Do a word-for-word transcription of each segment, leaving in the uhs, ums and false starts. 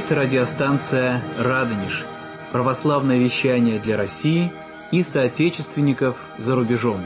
Это радиостанция «Радонеж», православное вещание для России и соотечественников за рубежом.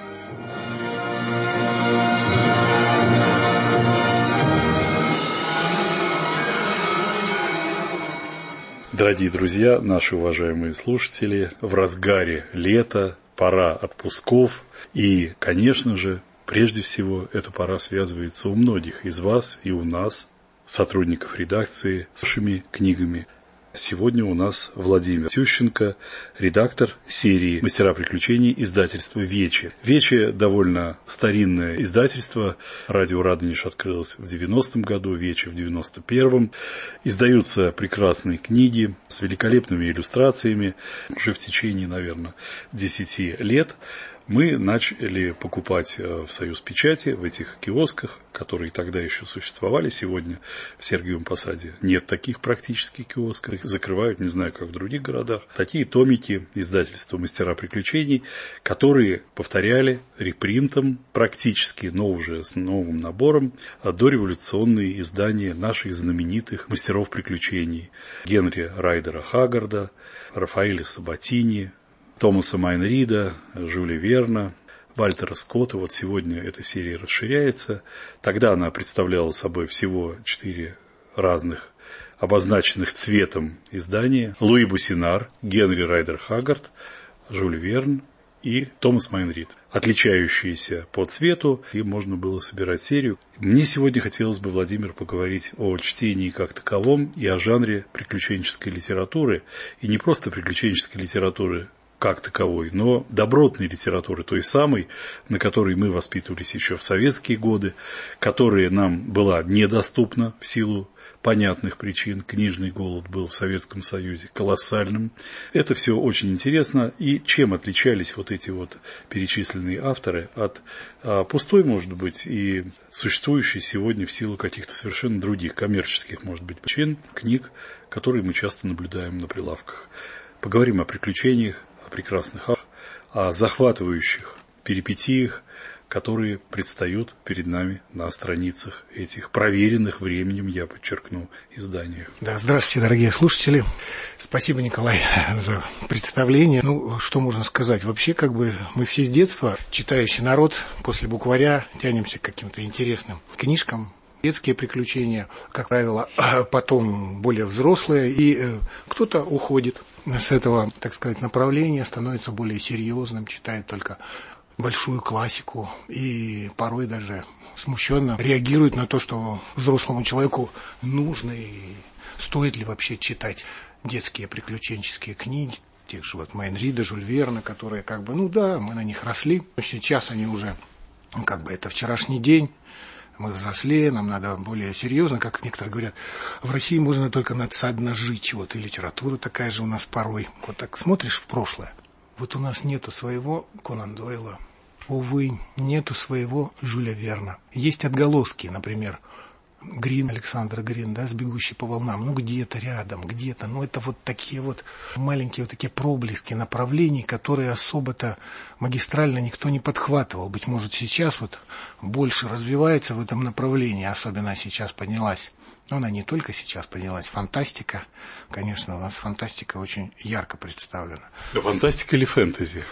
Дорогие друзья, наши уважаемые слушатели, в разгаре лета, пора отпусков, и, конечно же, прежде всего, эта пора связывается у многих из вас и у нас, сотрудников редакции, с нашими книгами. Сегодня у нас Владимир Тющенко, редактор серии «Мастера приключений» издательства «Вече». «Вече» довольно старинное издательство. Радио «Радонеж» открылось в девяностом году, «Вече» в девяносто первом. Издаются прекрасные книги с великолепными иллюстрациями. Уже в течение, наверное, десяти лет мы начали покупать в «Союз Печати», в этих киосках, которые тогда еще существовали. Сегодня в Сергиевом Посаде нет таких практически киосков. Их закрывают, не знаю, как в других городах. Такие томики издательства «Мастера приключений», которые повторяли репринтом практически, но уже с новым набором, дореволюционные издания наших знаменитых мастеров приключений. Генри Райдера Хаггарда, Рафаэля Сабатини, Томаса Майнрида, Жюля Верна, Вальтера Скотта. Вот сегодня эта серия расширяется. Тогда она представляла собой всего четыре разных обозначенных цветом издания. Луи Буссинар, Генри Райдер Хаггард, Жюль Верн и Томас Майнрид, отличающиеся по цвету, и можно было собирать серию. Мне сегодня хотелось бы, Владимир, поговорить о чтении как таковом и о жанре приключенческой литературы, и не просто приключенческой литературы как таковой, но добротной литературы, той самой, на которой мы воспитывались еще в советские годы, которая нам была недоступна в силу понятных причин. Книжный голод был в Советском Союзе колоссальным. Это все очень интересно. И чем отличались вот эти вот перечисленные авторы от а, пустой, может быть, и существующей сегодня в силу каких-то совершенно других коммерческих, может быть, причин книг, которые мы часто наблюдаем на прилавках. Поговорим о приключениях, о прекрасных, о захватывающих перипетиях, которые предстают перед нами на страницах этих проверенных временем, я подчеркну, изданиях. Да, здравствуйте, дорогие слушатели. Спасибо, Николай, за представление. Ну, что можно сказать? Вообще, как бы мы все с детства, читающий народ, после букваря тянемся к каким-то интересным книжкам. Детские приключения, как правило, потом более взрослые, и кто-то уходит с этого, так сказать, направления, становится более серьезным, читает только большую классику и порой даже смущенно реагирует на то, что взрослому человеку нужно и стоит ли вообще читать детские приключенческие книги, тех же вот Майнрида, Жюль Верна, которые как бы, ну да, мы на них росли, сейчас они уже, как бы это вчерашний день. Мы взрослее, нам надо более серьезно, как некоторые говорят, в России можно только надсадно жить, вот, и литература такая же у нас порой. Вот так смотришь в прошлое. Вот у нас нету своего Конан Дойла, увы, нету своего Жюля Верна. Есть отголоски, например, Грин, Александр Грин, да, с «Бегущей по волнам», ну где-то рядом, где-то, ну это вот такие вот маленькие вот такие проблески направлений, которые особо-то магистрально никто не подхватывал. Быть может, сейчас вот больше развивается в этом направлении, особенно сейчас поднялась. Но она не только сейчас поднялась, фантастика, конечно, у нас фантастика очень ярко представлена. Фантастика или фэнтези?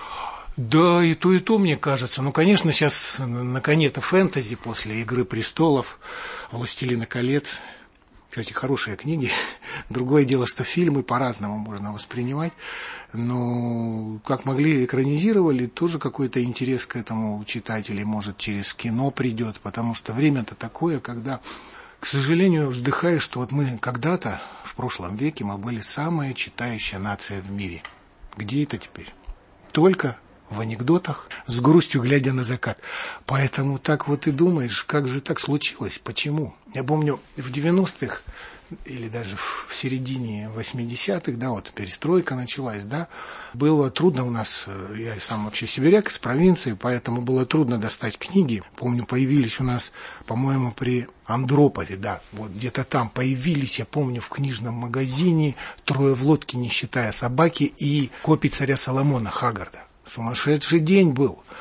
Да, и то, и то, мне кажется. Ну, конечно, сейчас на коне-то фэнтези после «Игры престолов», «Властелина колец». Кстати, хорошие книги. Другое дело, что фильмы по-разному можно воспринимать. Но как могли, экранизировали, тоже какой-то интерес к этому у читателей, может, через кино придет. Потому что время-то такое, когда, к сожалению, вздыхаешь, что вот мы когда-то, в прошлом веке, мы были самая читающая нация в мире. Где это теперь? Только в анекдотах, с грустью глядя на закат. Поэтому так вот и думаешь, как же так случилось, почему? Я помню, в девяностых или даже в середине восьмидесятых, да, вот перестройка началась, да, было трудно у нас, я сам вообще сибиряк из провинции, поэтому было трудно достать книги. Помню, появились у нас, по-моему, при Андропове, да, вот где-то там появились, я помню, в книжном магазине «Трое в лодке, не считая собаки» и «Копий царя Соломона» Хаггарда. Сумасшедший день был.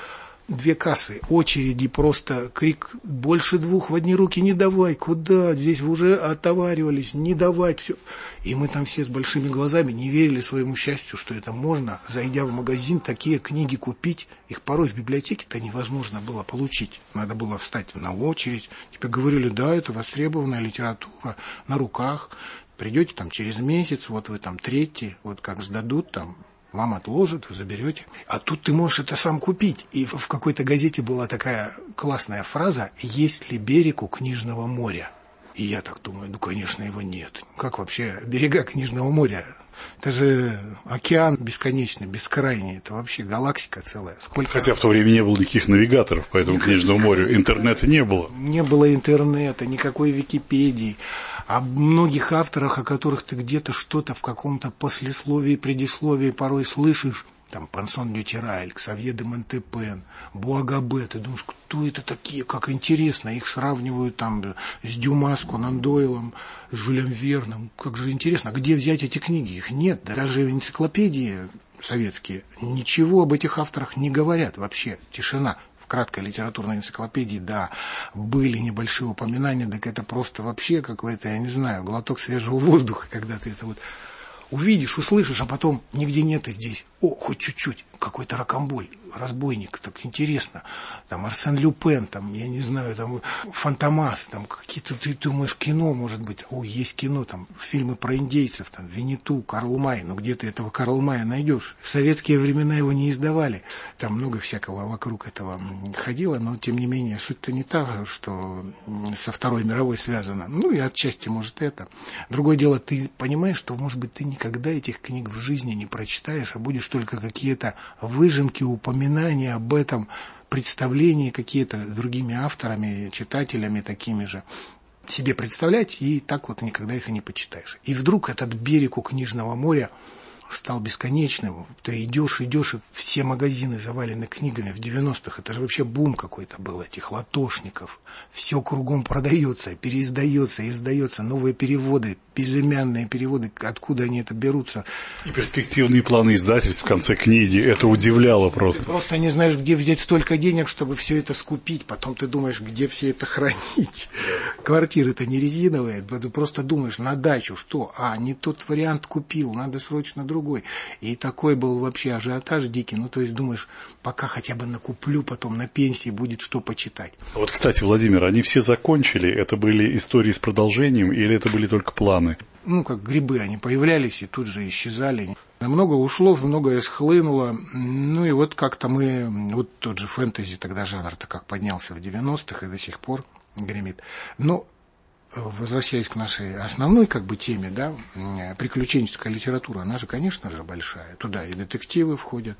две кассы, очереди, просто крик, больше двух в одни руки не давай, куда, здесь вы уже отоваривались, не давать, все. И мы там все с большими глазами не верили своему счастью, что это можно, зайдя в магазин, такие книги купить, их порой в библиотеке-то невозможно было получить, надо было встать на очередь, тебе говорили, да, это востребованная литература, на руках, придете там через месяц, вот вы там третий, вот как сдадут там, вам отложат, вы заберете. А тут ты можешь это сам купить. И в какой-то газете была такая классная фраза «Есть ли берег у Книжного моря?» И я так думаю, ну, конечно, его нет. Как вообще берега Книжного моря? Это же океан бесконечный, бескрайний. Это вообще галактика целая. Сколько... Хотя в то время не было никаких навигаторов по этому Книжному морю. Интернета не было. Не было интернета, никакой Википедии. О многих авторах, о которых ты где-то что-то в каком-то послесловии, предисловии порой слышишь, там Пансон Дютерайль, Ксавье де Монтепен, Буагабе, ты думаешь, кто это такие, как интересно, их сравнивают там с Дюма, с Конан Дойлом, с Жюлем Верном, как же интересно, где взять эти книги, их нет, даже энциклопедии советские ничего об этих авторах не говорят вообще, тишина. В краткой литературной энциклопедии, да, были небольшие упоминания, так это просто вообще какой-то, я не знаю, глоток свежего воздуха, когда ты это вот увидишь, услышишь, а потом нигде нет и здесь. О, хоть чуть-чуть, какой-то рокамболь, разбойник, так интересно. Там Арсен Люпен, там, я не знаю, там Фантомас, там какие-то, ты думаешь, кино, может быть. О, есть кино, там фильмы про индейцев, там Винниту, Карл Май, ну где ты этого Карла Мая найдешь? В советские времена его не издавали. Там много всякого вокруг этого ходило, но тем не менее суть-то не та, что со Второй мировой связана. Ну и отчасти, может, это. Другое дело, ты понимаешь, что, может быть, ты никогда этих книг в жизни не прочитаешь, а будешь только какие-то выжимки, упоминания об этом, представления какие-то другими авторами, читателями такими же себе представлять, и так вот никогда их и не почитаешь. И вдруг этот берег у Книжного моря стал бесконечным. Ты идешь, идешь, и все магазины завалены книгами. В девяностых это же вообще бум какой-то был, этих латошников. Все кругом продается, переиздается, издается, новые переводы, безымянные переводы, откуда они это берутся. И перспективные планы издательств в конце книги, это удивляло просто. Ты просто не знаешь, где взять столько денег, чтобы все это скупить. Потом ты думаешь, где все это хранить. Квартиры-то не резиновые. Ты просто думаешь, на дачу, что? А, не тот вариант купил, надо срочно другой. И такой был вообще ажиотаж дикий. Ну, то есть думаешь, пока хотя бы накуплю, потом на пенсии будет что почитать. Вот, кстати, Владимир, они все закончили? Это были истории с продолжением или это были только планы? Ну, как грибы, они появлялись и тут же исчезали. Много ушло, многое схлынуло. Ну, и вот как-то мы... Вот тот же фэнтези, тогда жанр-то как поднялся в девяностых и до сих пор гремит. Но... Возвращаясь к нашей основной как бы теме, да, приключенческая литература, она же, конечно же, большая. Туда и детективы входят,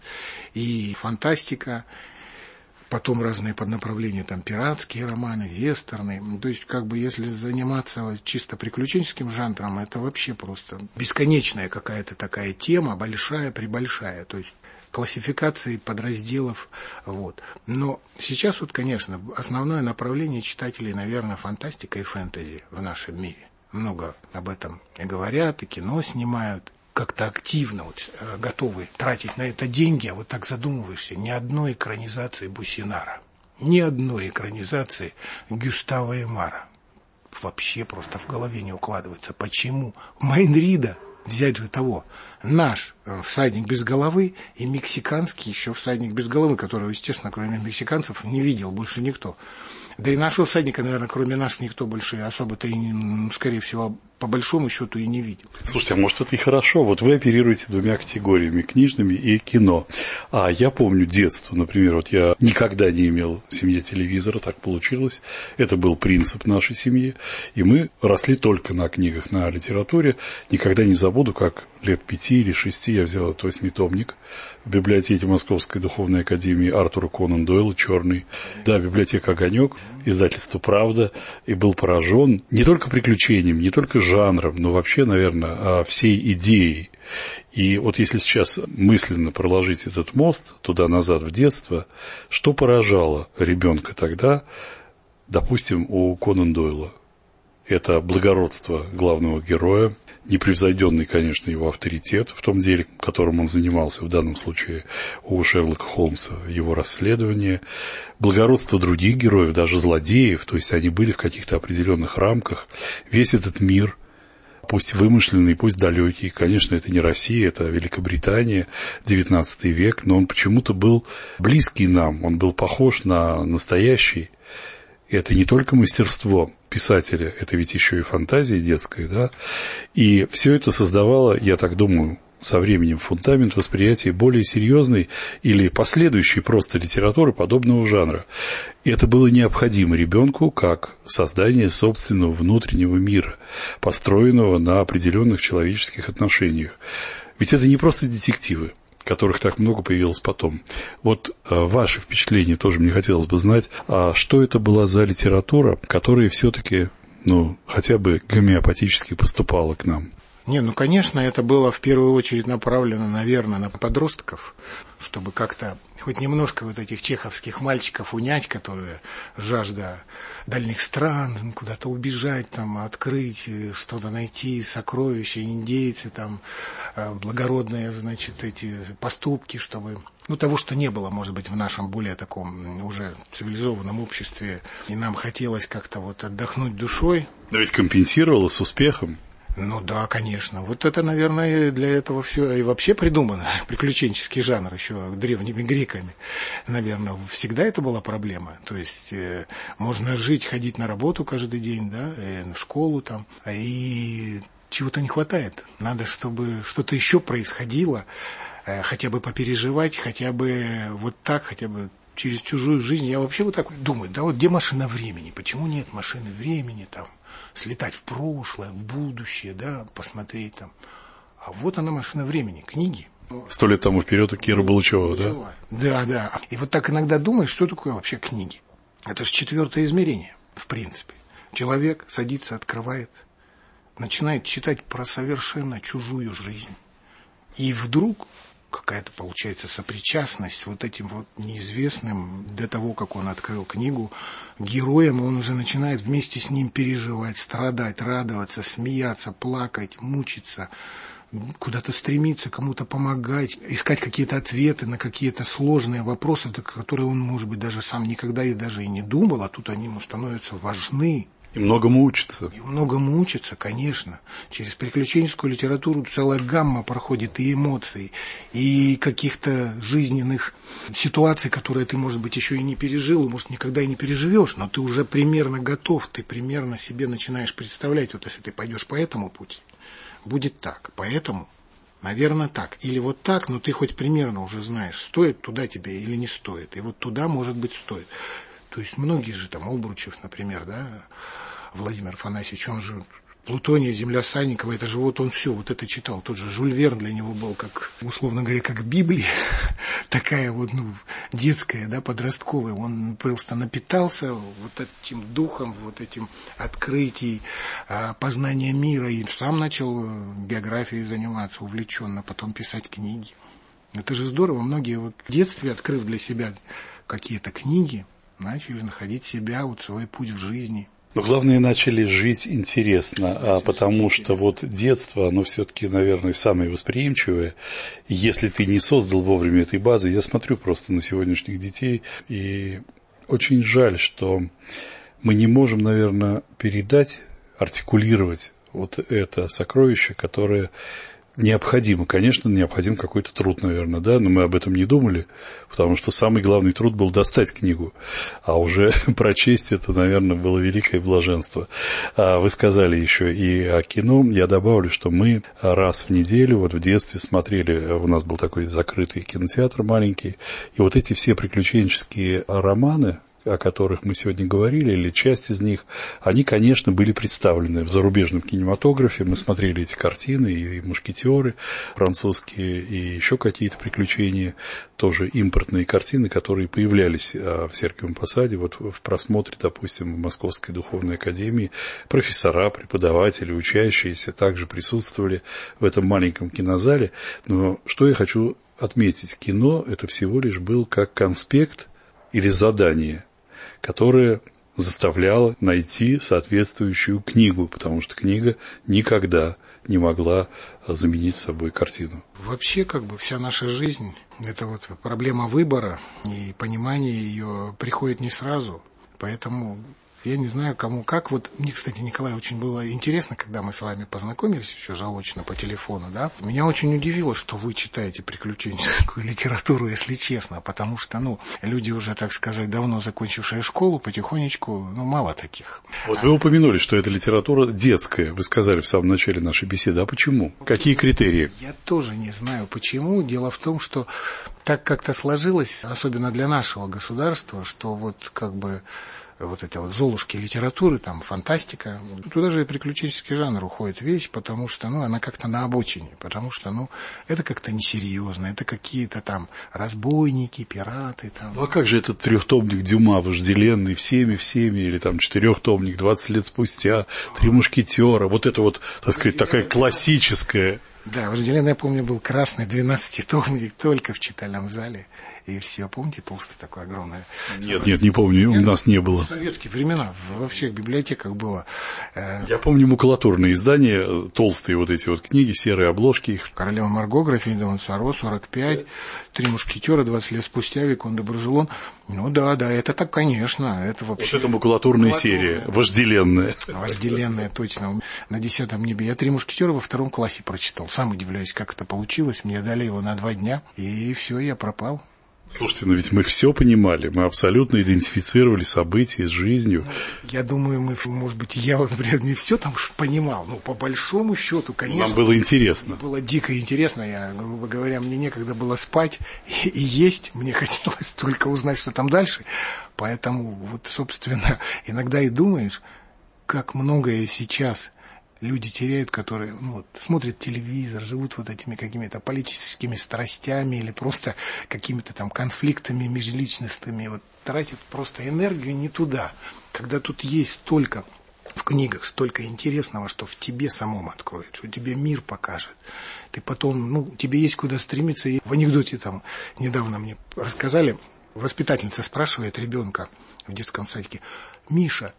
и фантастика, потом разные поднаправления, там пиратские романы, вестерны. То есть, как бы, если заниматься чисто приключенческим жанром, это вообще просто бесконечная какая-то такая тема, большая-пребольшая. То есть классификации подразделов, вот. Но сейчас вот, конечно, основное направление читателей, наверное, фантастика и фэнтези в нашем мире. Много об этом и говорят, и кино снимают. Как-то активно вот, готовы тратить на это деньги, а вот так задумываешься, ни одной экранизации Бусинара, ни одной экранизации Гюстава Эмара. Вообще просто в голове не укладывается. Почему? Майн-Рида, взять же того, наш «Всадник без головы» и мексиканский еще «Всадник без головы», которого, естественно, кроме мексиканцев не видел больше никто. Да и нашего всадника, наверное, кроме нас никто больше особо-то и, скорее всего, по большому счету и не видел. Слушайте, а может это и хорошо? Вот вы оперируете двумя категориями, книжными и кино. А я помню детство, например, вот я никогда не имел в семье телевизора, так получилось. Это был принцип нашей семьи. И мы росли только на книгах, на литературе. Никогда не забуду, как лет пяти или шести я взял этот восьмитомник в библиотеке Московской духовной академии Артура Конан Дойла, черный. Да, библиотека «Огонек», издательство «Правда». И был поражен не только приключением, не только жанром, но вообще, наверное, всей идеей. И вот если сейчас мысленно проложить этот мост туда-назад в детство, что поражало ребенка тогда, допустим, у Конан Дойла? Это благородство главного героя, непревзойденный, конечно, его авторитет в том деле, которым он занимался, в данном случае у Шерлока Холмса, его расследование, благородство других героев, даже злодеев, то есть они были в каких-то определенных рамках. Весь этот мир, пусть вымышленный, пусть далекий, конечно, это не Россия, это Великобритания, девятнадцатый век, но он почему-то был близкий нам, он был похож на настоящий. И это не только мастерство писателя, это ведь еще и фантазия детская, да, и все это создавало, я так думаю, со временем фундамент восприятия более серьезной или последующей просто литературы подобного жанра. И это было необходимо ребенку как создание собственного внутреннего мира, построенного на определенных человеческих отношениях. Ведь это не просто детективы, которых так много появилось потом. Вот а, ваши впечатления тоже мне хотелось бы знать, а что это была за литература, которая все-таки, ну, хотя бы гомеопатически поступала к нам? Не, ну, конечно, это было в первую очередь направлено, наверное, на подростков, чтобы как-то хоть немножко вот этих чеховских мальчиков унять, которые жажда дальних стран, куда-то убежать, там, открыть, что-то найти, сокровища, индейцы, там, благородные, значит, эти поступки, чтобы... Ну, того, что не было, может быть, в нашем более таком уже цивилизованном обществе, и нам хотелось как-то вот отдохнуть душой. Но ведь компенсировало с успехом. Ну да, конечно. Вот это, наверное, для этого все и вообще придумано. Приключенческий жанр еще древними греками. Наверное, всегда это была проблема. То есть э, можно жить, ходить на работу каждый день, да, в школу там, и чего-то не хватает. Надо, чтобы что-то еще происходило, э, хотя бы попереживать, хотя бы вот так, хотя бы через чужую жизнь. Я вообще вот так вот думаю, да вот где машина времени? Почему нет машины времени там? Слетать в прошлое, в будущее, да, посмотреть там. А вот она, машина времени, книги. Сто лет тому вперед у Кира Булычева, да? Да, да. И вот так иногда думаешь, что такое вообще книги. Это же четвертое измерение, в принципе. Человек садится, открывает, начинает читать про совершенно чужую жизнь. И вдруг какая-то получается сопричастность вот этим вот неизвестным, до того, как он открыл книгу, героем, и он уже начинает вместе с ним переживать, страдать, радоваться, смеяться, плакать, мучиться, куда-то стремиться, кому-то помогать, искать какие-то ответы на какие-то сложные вопросы, которые он, может быть, даже сам никогда и даже и не думал, а тут они ему становятся важны. И многому учится. И многому учится, конечно. Через приключенческую литературу целая гамма проходит и эмоций, и каких-то жизненных ситуаций, которые ты, может быть, еще и не пережил, может, никогда и не переживешь, но ты уже примерно готов, ты примерно себе начинаешь представлять, вот если ты пойдешь по этому пути, будет так, поэтому, наверное, так. Или вот так, но ты хоть примерно уже знаешь, стоит туда тебе или не стоит. И вот туда, может быть, стоит. То есть многие же там, Обручев, например, да, Владимир Афанасьевич, он же Плутония, Земля Санникова, это же вот он все, вот это читал. Тот же Жюль Верн для него был, как, условно говоря, как Библия, такая вот, ну, детская, да, подростковая. Он просто напитался вот этим духом, вот этим открытий, познания мира, и сам начал биографией заниматься увлеченно, потом писать книги. Это же здорово. Многие вот в детстве, открыв для себя какие-то книги, начали находить себя, вот свой путь в жизни. Но главное, начали жить интересно, а потому что вот детство, оно все-таки, наверное, самое восприимчивое. И если ты не создал вовремя этой базы, я смотрю просто на сегодняшних детей, и очень жаль, что мы не можем, наверное, передать, артикулировать вот это сокровище, которое необходимо. Конечно, необходим какой-то труд, наверное, да, но мы об этом не думали, потому что самый главный труд был достать книгу, а уже прочесть это, наверное, было великое блаженство. Вы сказали еще и о кино. Я добавлю, что мы раз в неделю, вот в детстве смотрели, у нас был такой закрытый кинотеатр маленький, и вот эти все приключенческие романы, о которых мы сегодня говорили, или часть из них, они, конечно, были представлены в зарубежном кинематографе. Мы смотрели эти картины, и «Мушкетеры» французские, и еще какие-то приключения, тоже импортные картины, которые появлялись в Сергиевом Посаде, вот в просмотре, допустим, в Московской духовной академии. Профессора, преподаватели, учащиеся также присутствовали в этом маленьком кинозале. Но что я хочу отметить, кино – это всего лишь был как конспект или задание, которое заставляла найти соответствующую книгу, потому что книга никогда не могла заменить собой картину. Вообще, как бы вся наша жизнь – это вот проблема выбора, и понимание ее приходит не сразу, поэтому я не знаю, кому как. Вот мне, кстати, Николай, очень было интересно, когда мы с вами познакомились еще заочно по телефону, да. Меня очень удивило, что вы читаете приключенческую литературу, если честно, потому что, ну, люди уже, так сказать, давно закончившие школу, потихонечку, ну, мало таких. Вот вы упомянули, что это литература детская. Вы сказали в самом начале нашей беседы. А почему? Какие критерии? Я тоже не знаю, почему. Дело в том, что так как-то сложилось, особенно для нашего государства, что вот как бы вот это вот золушки литературы, там фантастика, туда же и приключенческий жанр уходит вещь, потому что, ну, она как-то на обочине, потому что, ну, это как-то несерьезно, это какие-то там разбойники, пираты, там. Ну, а как же этот трехтомник Дюма, вожделенный всеми-всеми, или там четырехтомник двадцать лет спустя, Три мушкетера, вот это вот, так сказать, такая классическая. Да, вожделенный, я помню, был красный двенадцатитомник только в читальном зале. И все, помните, толстый такой огромный? Нет, нет, не помню, у нас не было. В советские времена во всех библиотеках было. Я помню макулатурные издания, толстые вот эти вот книги, серые обложки. Королева Марго, графиня де Монсоро, сорок пять, Три мушкетера, двадцать лет спустя, Викон де Брожелон. Ну да, да, это так, конечно. Это вообще... Вот это макулатурная серия, вожделенная. Вожделенная, точно. На десятом небе. Я Три мушкетера во втором классе прочитал. Сам удивляюсь, как это получилось. Мне дали его на два дня, и все, я пропал. Слушайте, но ведь мы все понимали, мы абсолютно идентифицировали события с жизнью. Я думаю, мы, может быть, я вот, например, не все там понимал, но по большому счету, конечно. Нам было интересно. Было дико интересно, я, грубо говоря, мне некогда было спать и, и есть, мне хотелось только узнать, что там дальше. Поэтому, вот, собственно, иногда и думаешь, как многое сейчас люди теряют, которые, ну, вот, смотрят телевизор, живут вот этими какими-то политическими страстями или просто какими-то там конфликтами межличностными, вот, тратят просто энергию не туда. Когда тут есть столько в книгах, столько интересного, что в тебе самом откроет, что тебе мир покажет. Ты потом, ну, тебе есть куда стремиться. И в анекдоте там недавно мне рассказали, воспитательница спрашивает ребенка в детском садике: «Миша,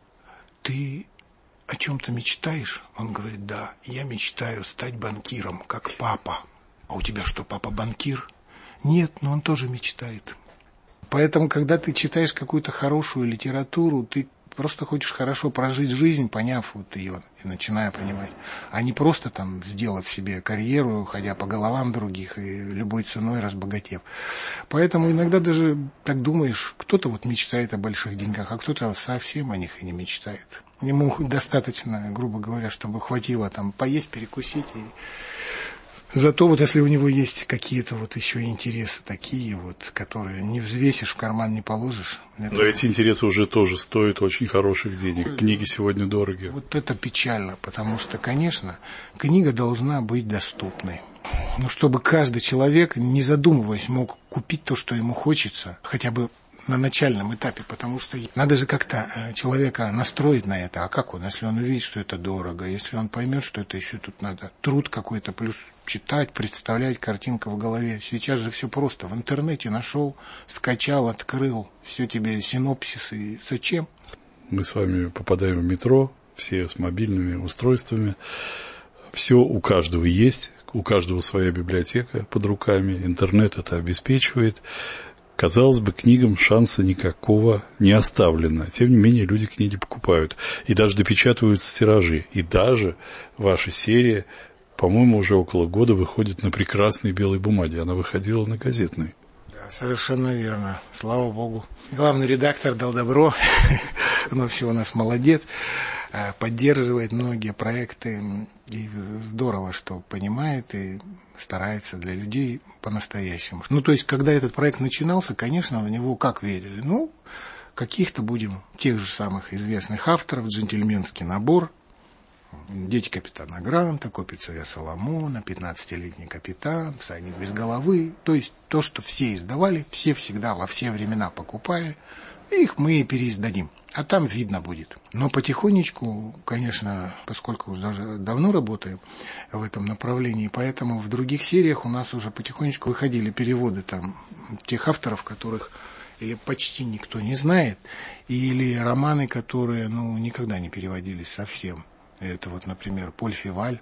ты о чем-то мечтаешь?» Он говорит: «Да, я мечтаю стать банкиром, как папа». «А у тебя что, папа банкир?» «Нет, но он тоже мечтает». Поэтому, когда ты читаешь какую-то хорошую литературу, ты просто хочешь хорошо прожить жизнь, поняв вот ее и начиная понимать, а не просто там сделав себе карьеру, ходя по головам других и любой ценой разбогатев. Поэтому иногда даже так думаешь, кто-то вот мечтает о больших деньгах, а кто-то совсем о них и не мечтает. Ему достаточно, грубо говоря, чтобы хватило там поесть, перекусить. И... Зато вот если у него есть какие-то вот еще интересы такие вот, которые не взвесишь, в карман не положишь. Но это... эти интересы уже тоже стоят очень хороших денег. Книги сегодня дороги. Вот это печально, потому что, конечно, книга должна быть доступной. Но чтобы каждый человек, не задумываясь, мог купить то, что ему хочется, хотя бы на начальном этапе, потому что надо же как-то человека настроить на это. А как он, если он увидит, что это дорого, если он поймет, что это еще тут надо труд какой-то, плюс читать, представлять, картинка в голове. Сейчас же все просто. В интернете нашел, скачал, открыл, все тебе синопсисы. Зачем? Мы с вами попадаем в метро, все с мобильными устройствами. Все у каждого есть, у каждого своя библиотека под руками. Интернет это обеспечивает. Казалось бы, книгам шанса никакого не оставлено. Тем не менее, люди книги покупают. И даже допечатываются тиражи. И даже ваша серия, по-моему, уже около года выходит на прекрасной белой бумаге. Она выходила на газетной. Да, совершенно верно. Слава Богу. Главный редактор дал добро. Он вообще у нас молодец. Поддерживает многие проекты. И здорово, что понимает и старается для людей по-настоящему. Ну, то есть, когда этот проект начинался, конечно, в него как верили? Ну, каких-то будем тех же самых известных авторов, джентльменский набор, «Дети капитана Гранта», «Копия царя Соломона», «Пятнадцатилетний капитан», «Всадник без головы». То есть, то, что все издавали, все всегда во все времена покупали, их мы и переиздадим. А там видно будет. Но потихонечку, конечно, поскольку уже даже давно работаем в этом направлении, поэтому в других сериях у нас уже потихонечку выходили переводы там тех авторов, которых или почти никто не знает, или романы, которые, ну, никогда не переводились совсем. Это вот, например, Поль Феваль,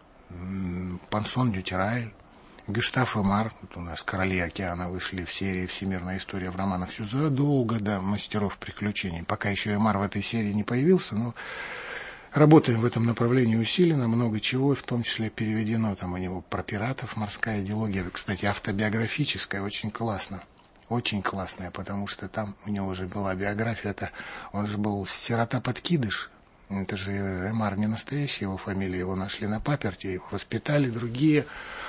Пансон Дютерайль, Гюстав Эмар. Вот у нас «Короли океана» вышли в серии «Всемирная история» в романах еще задолго до «Мастеров приключений». Пока еще Эмар в этой серии не появился, но работаем в этом направлении усиленно, много чего, в том числе переведено. Там у него про пиратов «Морская идеология». Кстати, автобиографическая, очень классно. Очень классная, потому что там у него уже была биография-то. Он же был сирота-подкидыш. Это же Эмар не настоящая его фамилия. Его нашли на паперти, его воспитали другие.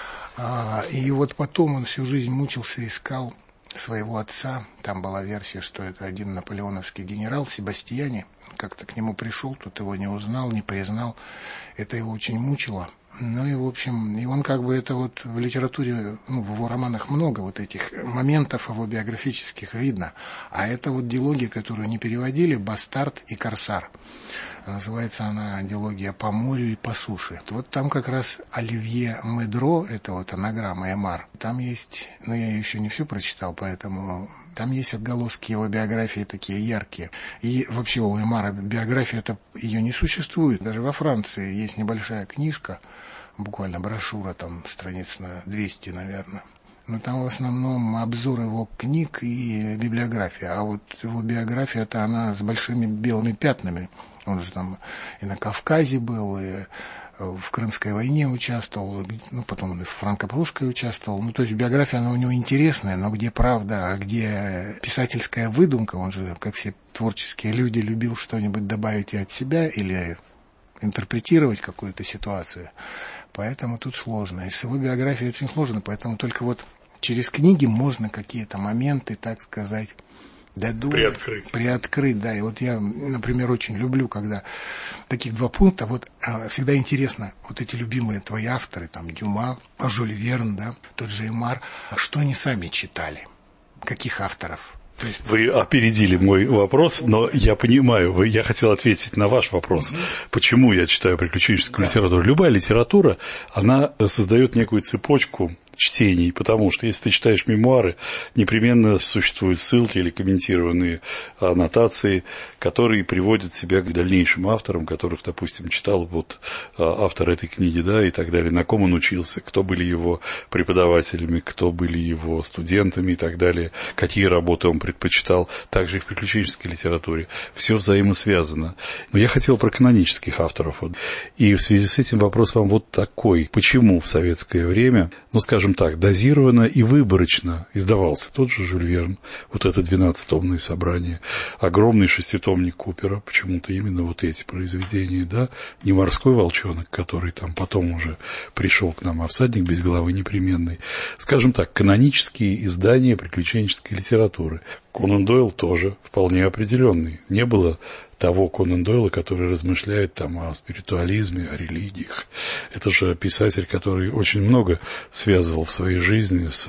И вот потом он всю жизнь мучился, искал своего отца. Там была версия, что это один наполеоновский генерал Себастьяне. Как-то к нему пришел, тут его не узнал, не признал. Это его очень мучило. Ну и, в общем, и он как бы это вот в литературе, ну, в его романах много вот этих моментов его биографических видно. А это вот дилогия, которую не переводили, «Бастард и корсар». Называется она «Дилогия по морю и по суше». Вот там как раз Оливье Медро, это вот анаграмма Эмар, там есть, ну я ее еще не всю прочитал, поэтому там есть отголоски его биографии такие яркие. И вообще у Эмара биография, это ее не существует. Даже во Франции есть небольшая книжка, буквально брошюра, там страниц на двести, наверное. Но там в основном обзор его книг и библиография. А вот его биография, это она с большими белыми пятнами. Он же там и на Кавказе был, и в Крымской войне участвовал, ну, потом он и в франко-прусской участвовал. Ну, то есть биография, она у него интересная, но где правда, а где писательская выдумка. Он же, как все творческие люди, любил что-нибудь добавить и от себя или интерпретировать какую-то ситуацию. Поэтому тут сложно. И с его биографией очень сложно, поэтому только вот через книги можно какие-то моменты, так сказать, додумать, приоткрыть. приоткрыть, да. И вот я, например, очень люблю, когда таких два пункта, вот всегда интересно, вот эти любимые твои авторы, там, Дюма, Жюль Верн, да, тот же Эмар, что они сами читали, каких авторов? То есть... Вы опередили мой вопрос, но я понимаю, вы, я хотел ответить на ваш вопрос, mm-hmm. почему я читаю приключенческую да. литературу. Любая литература, она создает некую цепочку чтений, потому что если ты читаешь мемуары, непременно существуют ссылки или комментированные аннотации, которые приводят тебя к дальнейшим авторам, которых, допустим, читал вот автор этой книги, да, и так далее, на ком он учился, кто были его преподавателями, кто были его студентами и так далее, какие работы он предпочитал, также и в приключенческой литературе. Все взаимосвязано. Но я хотел про канонических авторов. И в связи с этим вопрос вам вот такой. Почему в советское время, ну, скажем так, дозированно и выборочно издавался тот же Жюль Верн, вот это двенадцатитомное собрание, огромный шеститомник Купера, почему-то именно вот эти произведения, да, не «Морской волчонок», который там потом уже пришел к нам, а «Всадник без головы непременный». Скажем так, канонические издания приключенческой литературы. Конан Дойл тоже вполне определенный. Не было того Конан Дойла, который размышляет там о спиритуализме, о религиях. Это же писатель, который очень много связывал в своей жизни с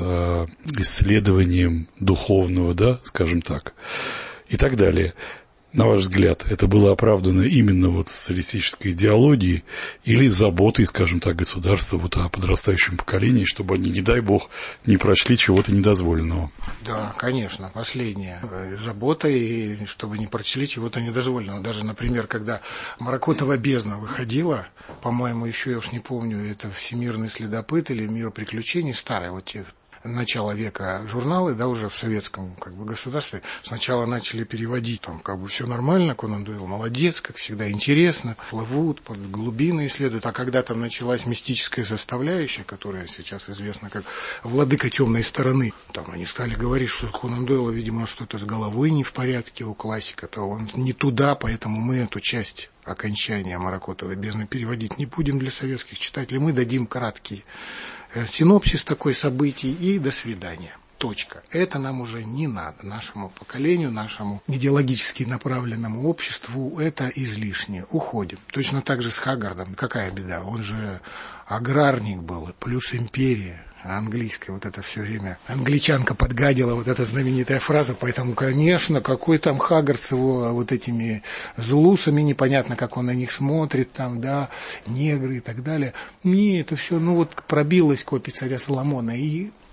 исследованием духовного, да, скажем так, и так далее. На ваш взгляд, это было оправдано именно вот социалистической идеологией или заботой, скажем так, государства вот о подрастающем поколении, чтобы они, не дай бог, не прочли чего-то недозволенного? Да, конечно, последняя забота, и чтобы не прочли чего-то недозволенного. Даже, например, когда «Маракотова бездна» выходила, по-моему, еще, я уж не помню, это «Всемирный следопыт» или «Мир приключений», старая вот тех, начала века журналы, да, уже в советском как бы государстве, сначала начали переводить, там как бы все нормально, Конан Дойл молодец, как всегда интересно, плывут, под глубины исследуют, а когда там началась мистическая составляющая, которая сейчас известна как «Владыка темной стороны», там они стали говорить, что Конан Дойла, видимо, что-то с головой не в порядке у классика-то, он не туда, поэтому мы эту часть окончания Маракотовой бездны переводить не будем для советских читателей, мы дадим краткий синопсис такой событий и до свидания. Точка. Это нам уже не надо. Нашему поколению, нашему идеологически направленному обществу это излишне. Уходим. Точно так же с Хаггардом. Какая беда? Он же аграрник был, плюс империя английская. Вот это все время англичанка подгадила, вот эта знаменитая фраза. Поэтому, конечно, какой там Хаггард с его вот этими зулусами, непонятно, как он на них смотрит, там, да, негры и так далее. Не, это все, ну вот пробилась копия царя Соломона. И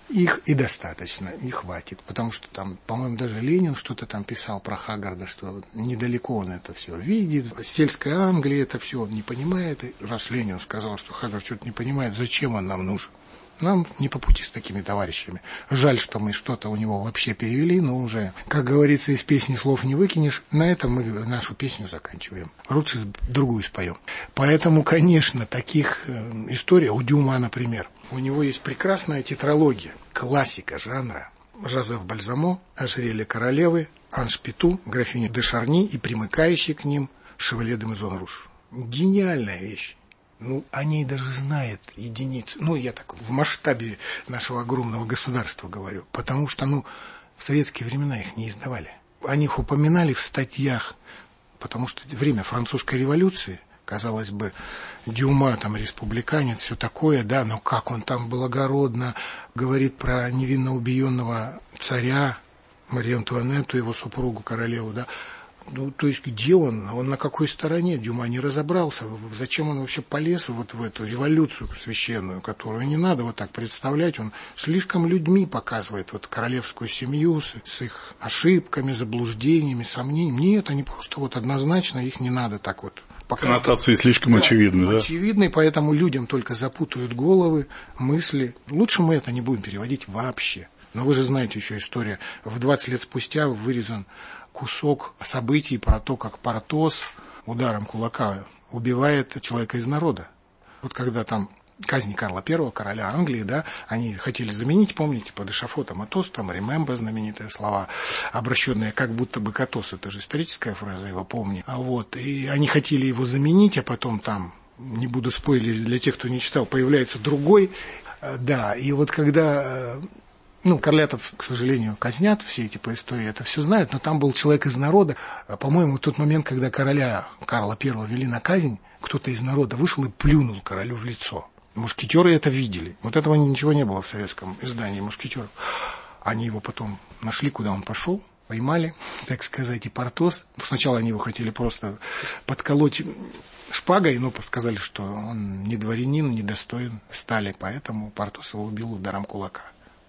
Их и достаточно, и хватит, потому что там, по-моему, даже Ленин что-то там писал про Хаггарда, что недалеко он это все видит, сельская Англия это все он не понимает, и раз Ленин сказал, что Хаггард что-то не понимает, зачем он нам нужен? Нам не по пути с такими товарищами. Жаль, что мы что-то у него вообще перевели, но уже, как говорится, из песни слов не выкинешь. На этом мы нашу песню заканчиваем. Лучше другую споем. Поэтому, конечно, таких э, историй у Дюма, например, у него есть прекрасная тетралогия, классика жанра. Жозеф Бальзамо, Ожерелье королевы, Анж Питу, графиня де Шарни и примыкающий к ним Шевалье де Мезон-Руж. Гениальная вещь. Ну, о ней даже знает единицы. Ну, я так в масштабе нашего огромного государства говорю. Потому что, ну, в советские времена их не издавали. О них упоминали в статьях. Потому что время французской революции, казалось бы, Дюма, там, республиканец, все такое, да, но как он там благородно говорит про невинно убиенного царя, Марию Антуанетту, его супругу, королеву, да. Ну, то есть, где он? Он на какой стороне? Дюма не разобрался. Зачем он вообще полез вот в эту революцию священную, которую не надо вот так представлять? Он слишком людьми показывает вот королевскую семью с, с их ошибками, заблуждениями, сомнениями. Нет, они просто вот однозначно, их не надо так вот показывать. Коннотации слишком да, очевидны, да? Очевидны, поэтому людям только запутают головы, мысли. Лучше мы это не будем переводить вообще. Но вы же знаете еще историю. В двадцать лет спустя вырезан кусок событий про то, как Портос ударом кулака убивает человека из народа. Вот когда там казнь Карла Первого, короля Англии, да, они хотели заменить, помните, под эшафотом Атос, там «remember» знаменитые слова, обращенные как будто бы к Атосу, это же историческая фраза, его помни. А вот, и они хотели его заменить, а потом там, не буду спойлерить для тех, кто не читал, появляется другой, да, и вот когда... Ну, Корлятов, к сожалению, казнят, все эти по истории это все знают, но там был человек из народа. По-моему, в тот момент, когда короля Карла Первого вели на казнь, кто-то из народа вышел и плюнул королю в лицо. Мушкетеры это видели. Вот этого ничего не было в советском издании мушкетеров. Они его потом нашли, куда он пошел, поймали, так сказать, и Портос. Сначала они его хотели просто подколоть шпагой, но сказали, что он не дворянин, не достоин стали, поэтому Портос его убил ударом кулака.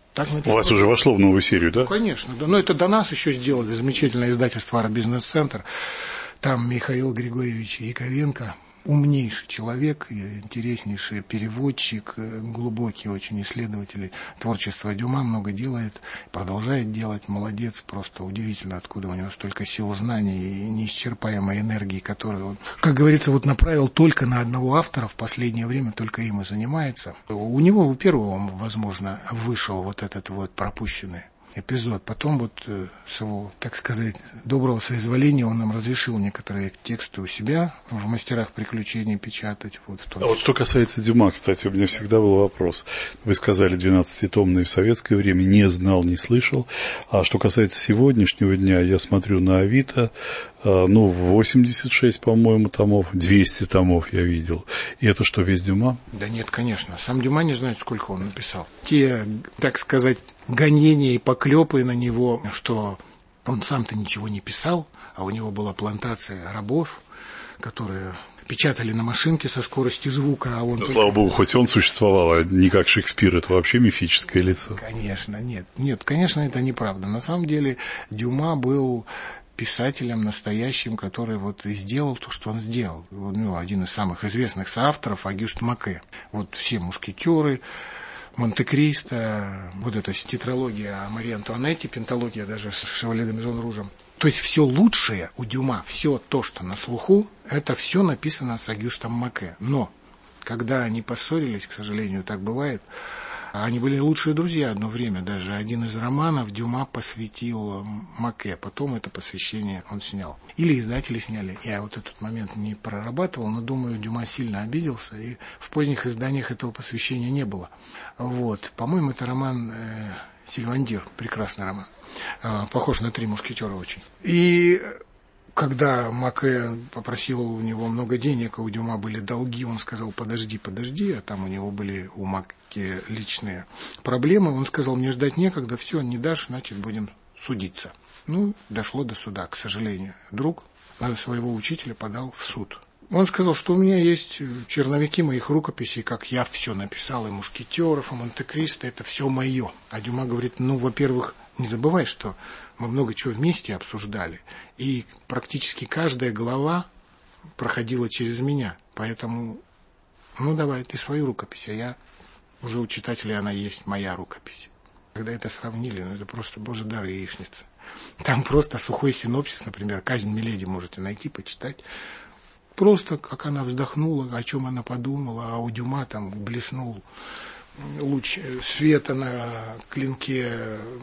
У вас уже вошло в новую серию, да? Ну, конечно, да. Но это до нас еще сделали замечательное издательство «Арабизнес-центр». Там Михаил Григорьевич Яковенко, умнейший человек, интереснейший переводчик, глубокий очень исследователь творчества Дюма, много делает, продолжает делать, молодец, просто удивительно, откуда у него столько сил, знаний и неисчерпаемой энергии, которую он, как говорится, вот направил только на одного автора, в последнее время только им и занимается. У него, у первого, возможно, вышел вот этот вот пропущенный эпизод. Потом вот с его, так сказать, доброго соизволения он нам разрешил некоторые тексты у себя в «Мастерах приключений» печатать. Вот, в том а вот что касается Дюма, кстати, у меня всегда был вопрос. Вы сказали, двенадцатитомный в советское время, не знал, не слышал. А что касается сегодняшнего дня, я смотрю на Авито, ну, восемьдесят шесть, по-моему, томов, двести томов я видел. И это что, весь Дюма? Да нет, конечно. Сам Дюма не знает, сколько он написал. Те, так сказать, гонения и поклепы на него, что он сам-то ничего не писал, а у него была плантация рабов, которые печатали на машинке со скоростью звука, а он... Да, только... слава богу, хоть он существовал, а не как Шекспир, это вообще мифическое лицо. Конечно, нет, нет, конечно, это неправда. На самом деле Дюма был писателем настоящим, который вот и сделал то, что он сделал. Ну, один из самых известных соавторов Агюст Маке. Вот все мушкетеры, Монте-Кристо, вот эта тетралогия о Марии Антуанетте, пенталогия даже с Шевалье де Мезон-Ружем. То есть все лучшее у Дюма, все то, что на слуху, это все написано с Агюстом Маке. Но когда они поссорились, к сожалению, так бывает, они были лучшие друзья одно время. Даже один из романов Дюма посвятил Маке. Потом это посвящение он снял. Или издатели сняли. Я вот этот момент не прорабатывал, но, думаю, Дюма сильно обиделся. И в поздних изданиях этого посвящения не было. Вот. По-моему, это роман э, «Сильвандир». Прекрасный роман. Э, похож на «Три мушкетера» очень. И... Когда Маке попросил у него много денег, а у Дюма были долги, он сказал: подожди, подожди, а там у него были у Маке личные проблемы. Он сказал: мне ждать некогда, все, не дашь, значит, будем судиться. Ну, дошло до суда, к сожалению. Друг своего учителя подал в суд. Он сказал, что у меня есть черновики моих рукописей, как я все написал, и «Мушкетеров», и «Монте-Кристо», это все мое. А Дюма говорит, ну, во-первых, не забывай, что мы много чего вместе обсуждали, и практически каждая глава проходила через меня, поэтому, ну, давай, ты свою рукопись, а я, уже у читателя она есть, моя рукопись. Когда это сравнили, ну, это просто божий дар и яичница. Там просто сухой синопсис, например, «Казнь Миледи» можете найти, почитать. Просто, как она вздохнула, о чем она подумала, а у Дюма там блеснул луч света на клинке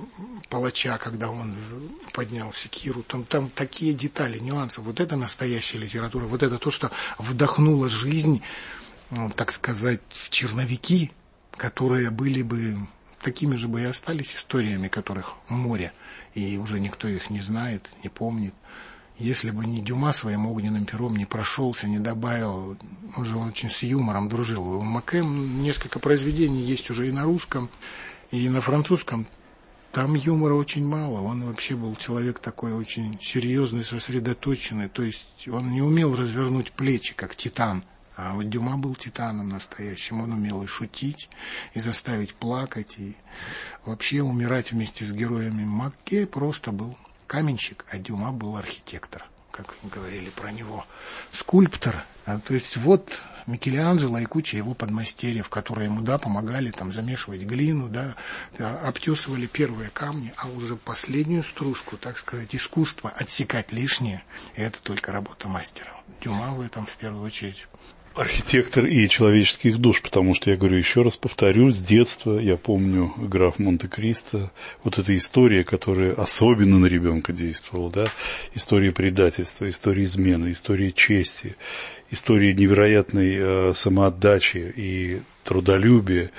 палача, когда он поднял секиру. Там, там такие детали, нюансы. Вот это настоящая литература, вот это то, что вдохнула жизнь, ну, так сказать, в черновики, которые были бы, такими же бы и остались историями, которых море, и уже никто их не знает, не помнит. Если бы не Дюма своим огненным пером не прошелся, не добавил, он же очень с юмором дружил. У Маке несколько произведений есть уже и на русском, и на французском. Там юмора очень мало. Он вообще был человек такой очень серьезный, сосредоточенный. То есть он не умел развернуть плечи, как Титан. А вот Дюма был титаном настоящим. Он умел и шутить, и заставить плакать, и вообще умирать вместе с героями. Маке просто был каменщик, а Дюма был архитектор, как говорили про него, скульптор. А, то есть вот Микеланджело и куча его подмастерьев, которые ему, да, помогали там замешивать глину, да, обтесывали первые камни, а уже последнюю стружку, так сказать, искусство отсекать лишнее, и это только работа мастера. Дюма в этом в первую очередь. Архитектор и человеческих душ, потому что, я говорю, еще раз повторю, с детства я помню «Граф Монте-Кристо», вот эта история, которая особенно на ребенка действовала, да, история предательства, история измены, история чести, история невероятной э, самоотдачи и трудолюбия,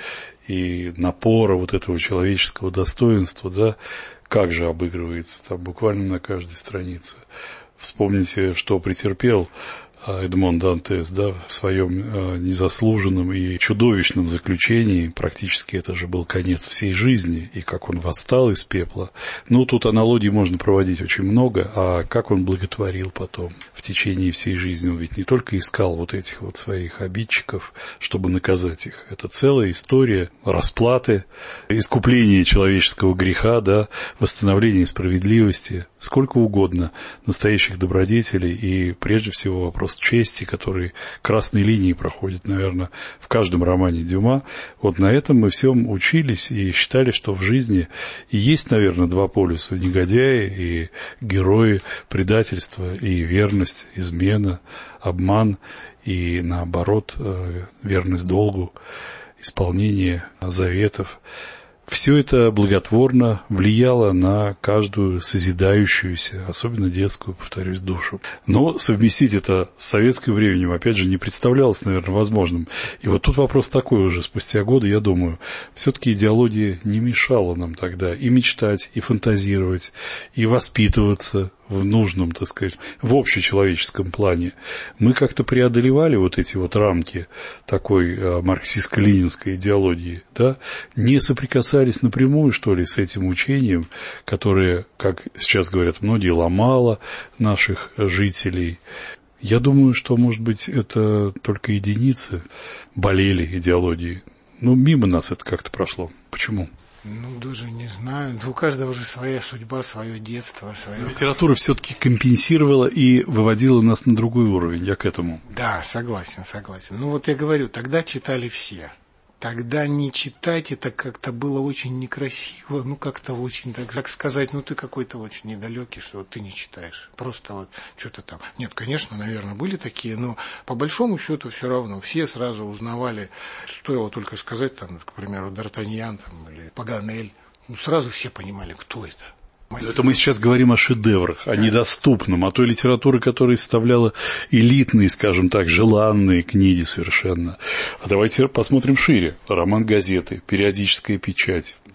и напора вот этого человеческого достоинства, да, как же обыгрывается там буквально на каждой странице. Вспомните, что претерпел Эдмон Дантес, да, в своем э, незаслуженном и чудовищном заключении, практически это же был конец всей жизни, и как он восстал из пепла. Ну, тут аналогий можно проводить очень много, а как он благотворил потом в течение всей жизни. Он ведь не только искал вот этих вот своих обидчиков, чтобы наказать их. Это целая история расплаты, искупления человеческого греха, да, восстановления справедливости, сколько угодно настоящих добродетелей и, прежде всего, вопрос чести, который красной линией проходит, наверное, в каждом романе Дюма. Вот на этом мы всем учились и считали, что в жизни и есть, наверное, два полюса: негодяи и герои, предательство и верность, измена, обман и, наоборот, верность долгу, исполнение заветов. Все это благотворно влияло на каждую созидающуюся, особенно детскую, повторюсь, душу. Но совместить это с советским временем, опять же, не представлялось, наверное, возможным. И вот тут вопрос такой уже, спустя годы, я думаю, все-таки идеология не мешала нам тогда и мечтать, и фантазировать, и воспитываться в нужном, так сказать, в общечеловеческом плане. Мы как-то преодолевали вот эти вот рамки такой э, марксистско-ленинской идеологии, да, не соприкасались напрямую, что ли, с этим учением, которое, как сейчас говорят многие, ломало наших жителей. Я думаю, что, может быть, это только единицы болели идеологией. Ну, мимо нас это как-то прошло. Почему? Ну, даже не знаю. У каждого же своя судьба, свое детство, свое... Литература все-таки компенсировала и выводила нас на другой уровень. Я к этому. Да, согласен, согласен. Ну, вот я говорю, тогда читали все. Тогда не читать, это как-то было очень некрасиво, ну, как-то очень, так, так сказать, ну, ты какой-то очень недалекий, что вот ты не читаешь. Просто вот что-то там. Нет, конечно, наверное, были такие, но по большому счету все равно. Все сразу узнавали, стоило только сказать, там, к примеру, Д'Артаньян там, или Паганель. Ну, сразу все понимали, кто это. Это мы сейчас говорим о шедеврах, о недоступном, о той литературе, которая составляла элитные, скажем так, желанные книги совершенно. А давайте посмотрим шире. Роман газеты, периодическая печать,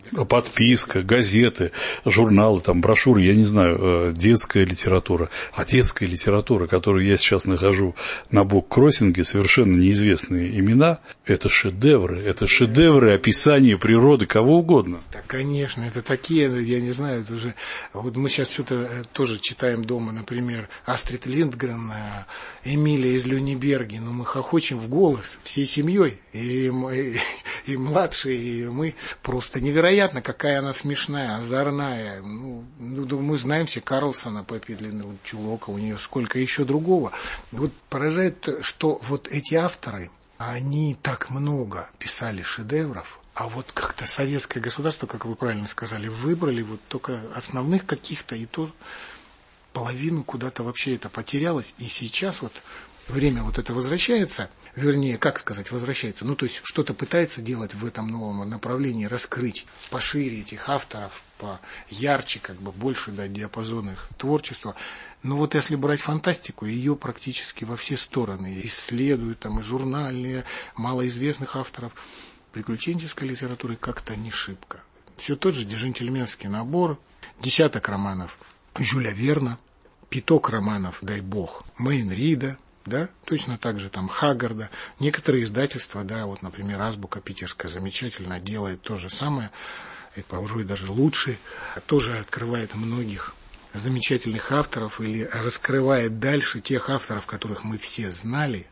Подписка, газеты, журналы, там, брошюры, я не знаю, детская литература. А детская литература, которую я сейчас нахожу на буккроссинге, совершенно неизвестные имена, это шедевры. Это шедевры описания природы кого угодно. Да, конечно, это такие, я не знаю, это уже... Вот мы сейчас что-то тоже читаем дома, например, Астрид Линдгрен, Эмилия из Люнеберги, но мы хохочем в голос всей семьей, и, и, и младшие, и мы просто невероятно. Какая она смешная, озорная. Ну, ну, мы знаем все Карлсона, Пеппи Длинного чулока, у нее сколько еще другого. Вот поражает, что вот эти авторы, они так много писали шедевров, а вот как-то советское государство, как вы правильно сказали, выбрали вот только основных каких-то, и то половину куда-то вообще это потерялось. И сейчас вот время вот это возвращается, вернее, как сказать, возвращается, ну, то есть что-то пытается делать в этом новом направлении, раскрыть, пошире этих авторов, поярче, как бы больше дать диапазон их творчества. Но вот если брать фантастику, ее практически во все стороны исследуют, там и журнальные, малоизвестных авторов. Приключенческой литературы как-то не шибко. Все тот же джентльменский набор, десяток романов Жюля Верна, пяток романов, дай бог, Мэйн Рида, да, точно так же там Хаггарда. Некоторые издательства, да, вот, например, Азбука питерская замечательно делает то же самое, и порой даже лучше, тоже открывает многих замечательных авторов или раскрывает дальше тех авторов, которых мы все знали,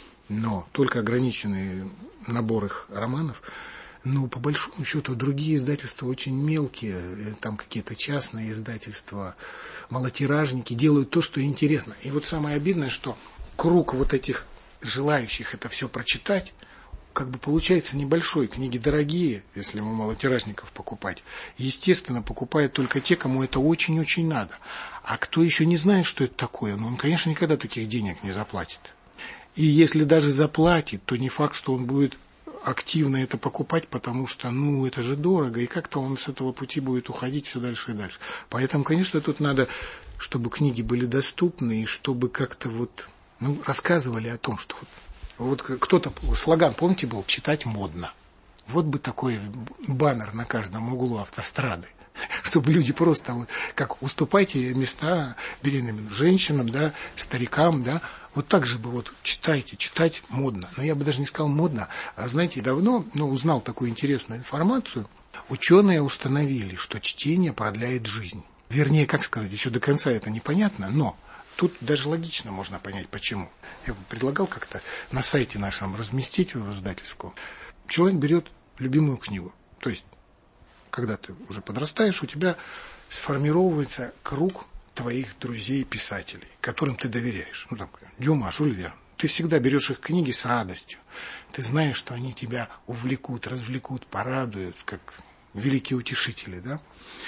но только ограниченный набор их романов. Но по большому счету другие издательства очень мелкие, там какие-то частные издательства, малотиражники делают то, что интересно. И вот самое обидное, что круг вот этих желающих это все прочитать, как бы получается небольшой. Книги дорогие, если мы малотиражников покупать. Естественно, покупают только те, кому это очень-очень надо. А кто еще не знает, что это такое, ну, он, конечно, никогда таких денег не заплатит. И если даже заплатит, то не факт, что он будет активно это покупать, потому что, ну, это же дорого, и как-то он с этого пути будет уходить все дальше и дальше. Поэтому, конечно, тут надо, чтобы книги были доступны, и чтобы как-то вот, ну, рассказывали о том, что вот, вот кто-то, слоган, помните, был «Читать модно». Вот бы такой баннер на каждом углу автострады, чтобы люди просто, вот, как уступайте места беременным женщинам, да, старикам, да, вот так же бы вот читайте, читать модно. Но я бы даже не сказал модно, а знаете, давно, ну, узнал такую интересную информацию. Ученые установили, что чтение продляет жизнь. Вернее, как сказать, еще до конца это непонятно, но тут даже логично можно понять, почему. Я бы предлагал как-то на сайте нашем разместить его издательского. Человек берет любимую книгу. То есть, когда ты уже подрастаешь, у тебя сформировывается круг твоих друзей-писателей, которым ты доверяешь. Ну, там, Дюма, Жюль Верн. Ты всегда берешь их книги с радостью. Ты знаешь, что они тебя увлекут, развлекут, порадуют, как великие утешители, да?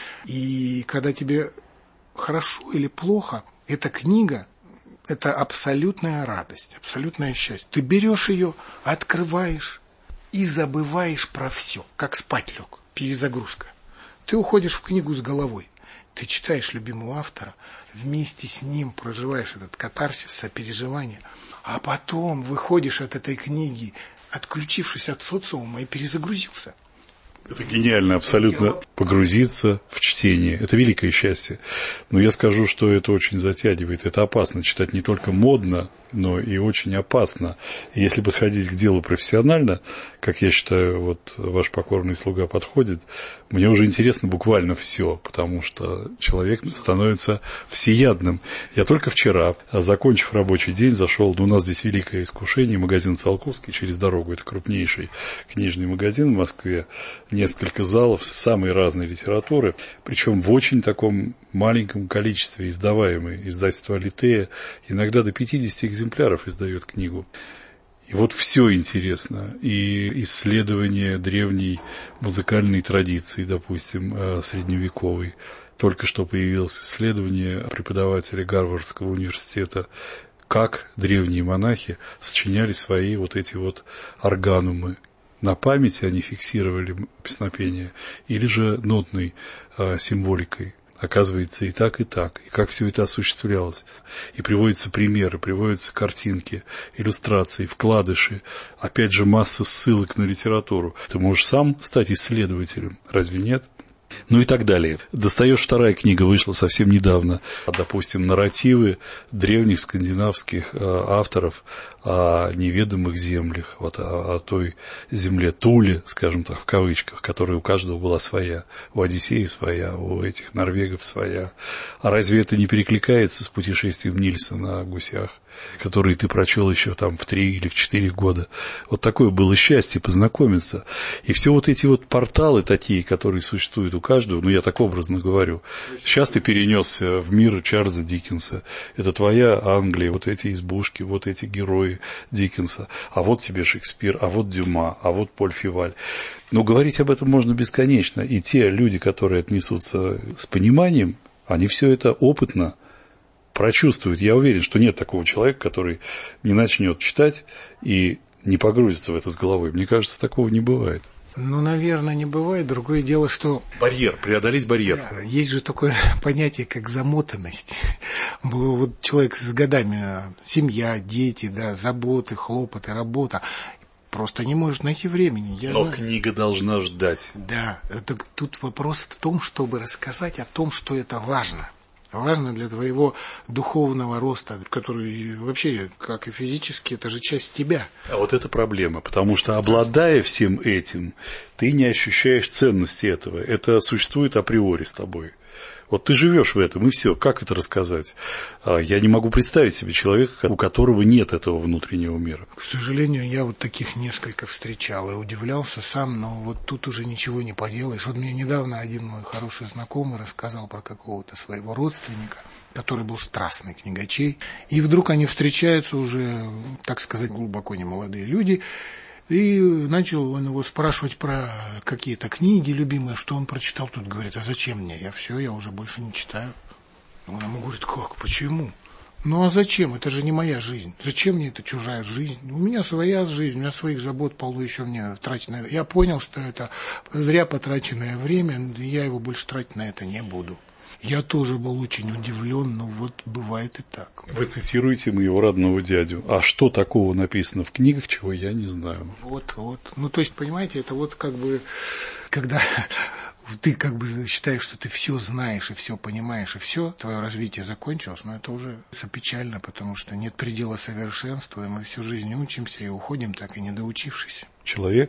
И когда тебе хорошо или плохо, эта книга – это абсолютная радость, абсолютное счастье. Ты берешь ее, открываешь и забываешь про все, как спать лег, перезагрузка. Ты уходишь в книгу с головой. Ты читаешь любимого автора, вместе с ним проживаешь этот катарсис, сопереживание, а потом выходишь от этой книги, отключившись от социума, и перезагрузился. Это гениально, абсолютно погрузиться в чтение. Это великое счастье. Но я скажу, что это очень затягивает. Это опасно. Читать не только модно, но и очень опасно. И если подходить к делу профессионально, как я считаю, вот ваш покорный слуга подходит, мне уже интересно буквально все, потому что человек становится всеядным. Я только вчера, закончив рабочий день, зашел, ну, у нас здесь великое искушение, магазин Циолковский через дорогу, это крупнейший книжный магазин в Москве, несколько залов с самой разной литературы, причем в очень таком маленьком количестве издаваемой. Издательство Алитея иногда до пятидесяти экземпляров издает книгу. И вот все интересно. И исследование древней музыкальной традиции, допустим, средневековой. Только что появилось исследование преподавателя Гарвардского университета, как древние монахи сочиняли свои вот эти вот органумы. На памяти они фиксировали песнопение или же нотной а, символикой. Оказывается, и так, и так. И как все это осуществлялось. И приводятся примеры, приводятся картинки, иллюстрации, вкладыши. Опять же, масса ссылок на литературу. Ты можешь сам стать исследователем, разве нет? Ну и так далее. «Достаешь» вторая книга вышла совсем недавно. Допустим, нарративы древних скандинавских авторов о неведомых землях, вот о, о той земле Туле, скажем так, в кавычках, которая у каждого была своя. У Одиссея своя, у этих норвегов своя. А разве это не перекликается с путешествием Нильса на гусях, который ты прочел еще там в три или в четыре года? Вот такое было счастье познакомиться. И все вот эти вот порталы такие, которые существуют у каждого, ну я так образно говорю. Сейчас ты перенесся в мир Чарльза Диккенса. Это твоя Англия, вот эти избушки, вот эти герои Диккенса. А вот тебе Шекспир, а вот Дюма, а вот Поль Феваль. Но говорить об этом можно бесконечно. И те люди, которые отнесутся с пониманием, они все это опытно прочувствуют. Я уверен, что нет такого человека, который не начнет читать и не погрузится в это с головой. Мне кажется, такого не бывает. Ну, наверное, не бывает. Другое дело, что... Барьер, преодолеть барьер. Есть же такое понятие, как замотанность. Вот человек с годами, семья, дети, да, заботы, хлопоты, работа, просто не может найти времени. Я Но знаю. Книга должна ждать. Да, это, тут вопрос в том, чтобы рассказать о том, что это важно. Важно для твоего духовного роста, который вообще, как и физически, это же часть тебя. А вот это проблема, потому что, обладая всем этим, ты не ощущаешь ценности этого. Это существует априори с тобой. Вот ты живешь в этом, и все. Как это рассказать? Я не могу представить себе человека, у которого нет этого внутреннего мира. К сожалению, я вот таких несколько встречал и удивлялся сам, но вот тут уже ничего не поделаешь. Вот мне недавно один мой хороший знакомый рассказал про какого-то своего родственника, который был страстный книгачей, и вдруг они встречаются уже, так сказать, глубоко не молодые люди. И начал он его спрашивать про какие-то книги любимые, что он прочитал. Тут говорит: а зачем мне? Я все, я уже больше не читаю. Он ему говорит: как, почему? Ну а зачем? Это же не моя жизнь. Зачем мне эта чужая жизнь? У меня своя жизнь, у меня своих забот полно, еще мне тратить на... Я понял, что это зря потраченное время, я его больше тратить на это не буду. Я тоже был очень удивлен, но вот бывает и так. Вы цитируете моего родного дядю. А что такого написано в книгах, чего я не знаю? Вот, вот. Ну, то есть, понимаете, это вот как бы, когда ты как бы считаешь, что ты все знаешь и все понимаешь, и все, твое развитие закончилось, но это уже печально, потому что нет предела совершенству, и мы всю жизнь учимся и уходим, так и не доучившись. Человек,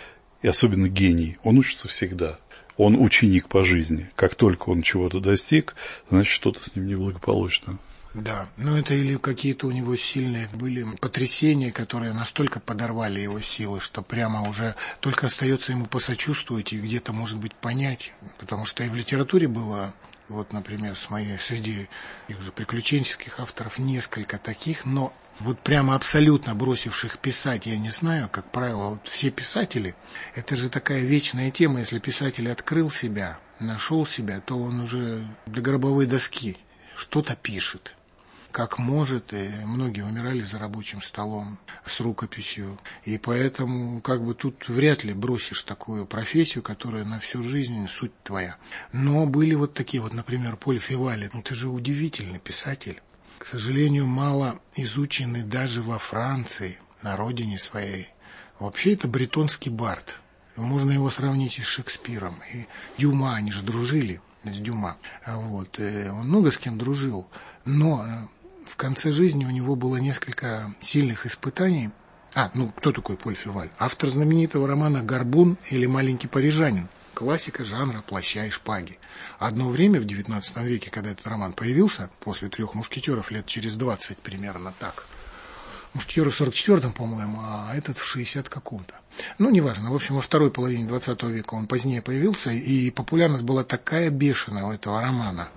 и особенно гений, он учится всегда. Он ученик по жизни. Как только он чего-то достиг, значит, что-то с ним неблагополучно. Да, но это или какие-то у него сильные были потрясения, которые настолько подорвали его силы, что прямо уже только остается ему посочувствовать и где-то, может быть, понять. Потому что и в литературе было, вот, например, с моей, среди их же приключенческих авторов несколько таких, но вот прямо абсолютно бросивших писать, я не знаю, как правило, вот все писатели, это же такая вечная тема, если писатель открыл себя, нашел себя, то он уже до гробовой доски что-то пишет, как может, и многие умирали за рабочим столом с рукописью, и поэтому как бы тут вряд ли бросишь такую профессию, которая на всю жизнь суть твоя. Но были вот такие вот, например, Поль Феваль, ну ты же удивительный писатель. К сожалению, мало изучены даже во Франции, на родине своей. Вообще это бретонский бард. Можно его сравнить и с Шекспиром. И Дюма, они же дружили с Дюма. Вот. И он много с кем дружил. Но в конце жизни у него было несколько сильных испытаний. А, ну кто такой Поль Феваль? Автор знаменитого романа «Горбун» или «Маленький парижанин». Классика жанра «Плаща и шпаги». Одно время в девятнадцатом веке, когда этот роман появился, после «Трех мушкетеров», лет через двадцать примерно так. Мушкетеры в сорок четвёртом, по-моему, а этот в шестидесятом каком-то. Ну, неважно. В общем, во второй половине двадцатого века он позднее появился, и популярность была такая бешеная у этого романа,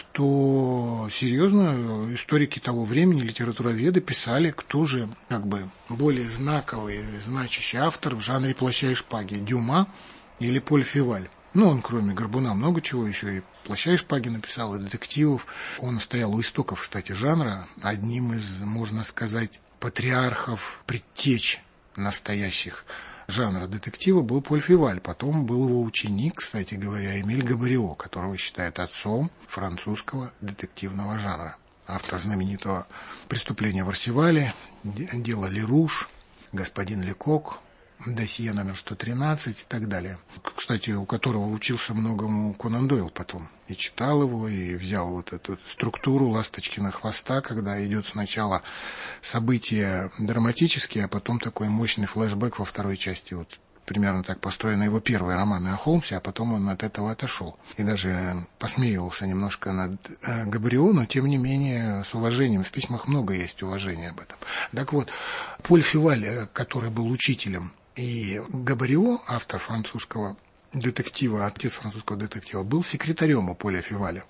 что серьезно историки того времени, литературоведы писали, кто же как бы более знаковый, значащий автор в жанре «Плаща и шпаги» – Дюма или Поль Феваль. Ну, он, кроме «Горбуна», много чего еще и «Плаща и шпаги» написал, и детективов. Он стоял у истоков, кстати, жанра, одним из, можно сказать, патриархов, предтеч настоящих жанра детектива был Поль Феваль. Потом был его ученик, кстати говоря, Эмиль Габорио, которого считают отцом французского детективного жанра. Автор знаменитого «Преступления в Арсевале», «Дело Леруш», «Господин Лекок», «Досье номер сто тринадцать» и так далее. Кстати, у которого учился многому Конан Дойл потом. И читал его, и взял вот эту структуру «Ласточкина хвоста», когда идет сначала события драматические, а потом такой мощный флешбэк во второй части. Вот примерно так построены его первые романы о Холмсе, а потом он от этого отошел. И даже посмеивался немножко над э, Габорио, но тем не менее с уважением. В письмах много есть уважения об этом. Так вот, Поль Феваль, который был учителем, и Габорио, автор французского детектива, отец французского детектива, был секретарем у Поля Феваля.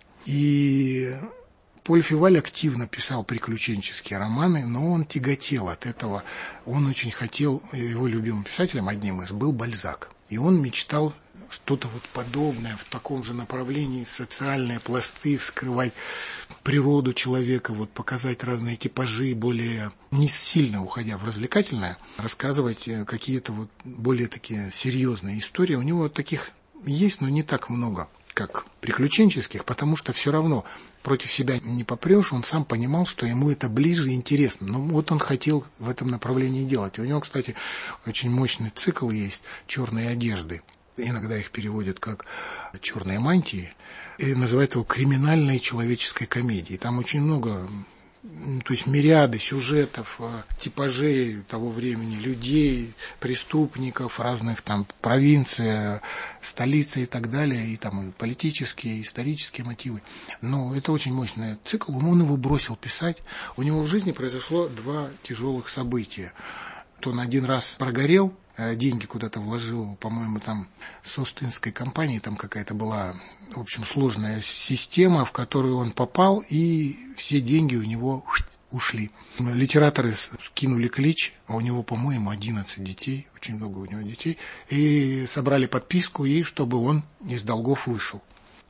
И Поль Феваль активно писал приключенческие романы, но он тяготел от этого. Он очень хотел, его любимым писателем, одним из, был Бальзак. И он мечтал что-то вот подобное в таком же направлении, социальные пласты, вскрывать природу человека, вот показать разные типажи, более не сильно уходя в развлекательное, рассказывать какие-то вот более такие серьезные истории. У него таких есть, но не так много, как приключенческих, потому что все равно против себя не попрешь, он сам понимал, что ему это ближе и интересно. Но вот он хотел в этом направлении делать. И у него, кстати, очень мощный цикл есть «Черные одежды». Иногда их переводят как «черные мантии», и называют его «криминальной человеческой комедией». Там очень много, то есть мириады сюжетов, типажей того времени, людей, преступников, разных там провинций, столицы и так далее, и там и политические, и исторические мотивы. Но это очень мощный цикл, он его бросил писать. У него в жизни произошло два тяжелых события. То он один раз прогорел, деньги куда-то вложил, по-моему, там с Остинской компанией, там какая-то была, в общем, сложная система, в которую он попал, и все деньги у него ушли. Литераторы скинули клич, а у него, по-моему, одиннадцать детей, очень много у него детей, и собрали подписку, и чтобы он из долгов вышел.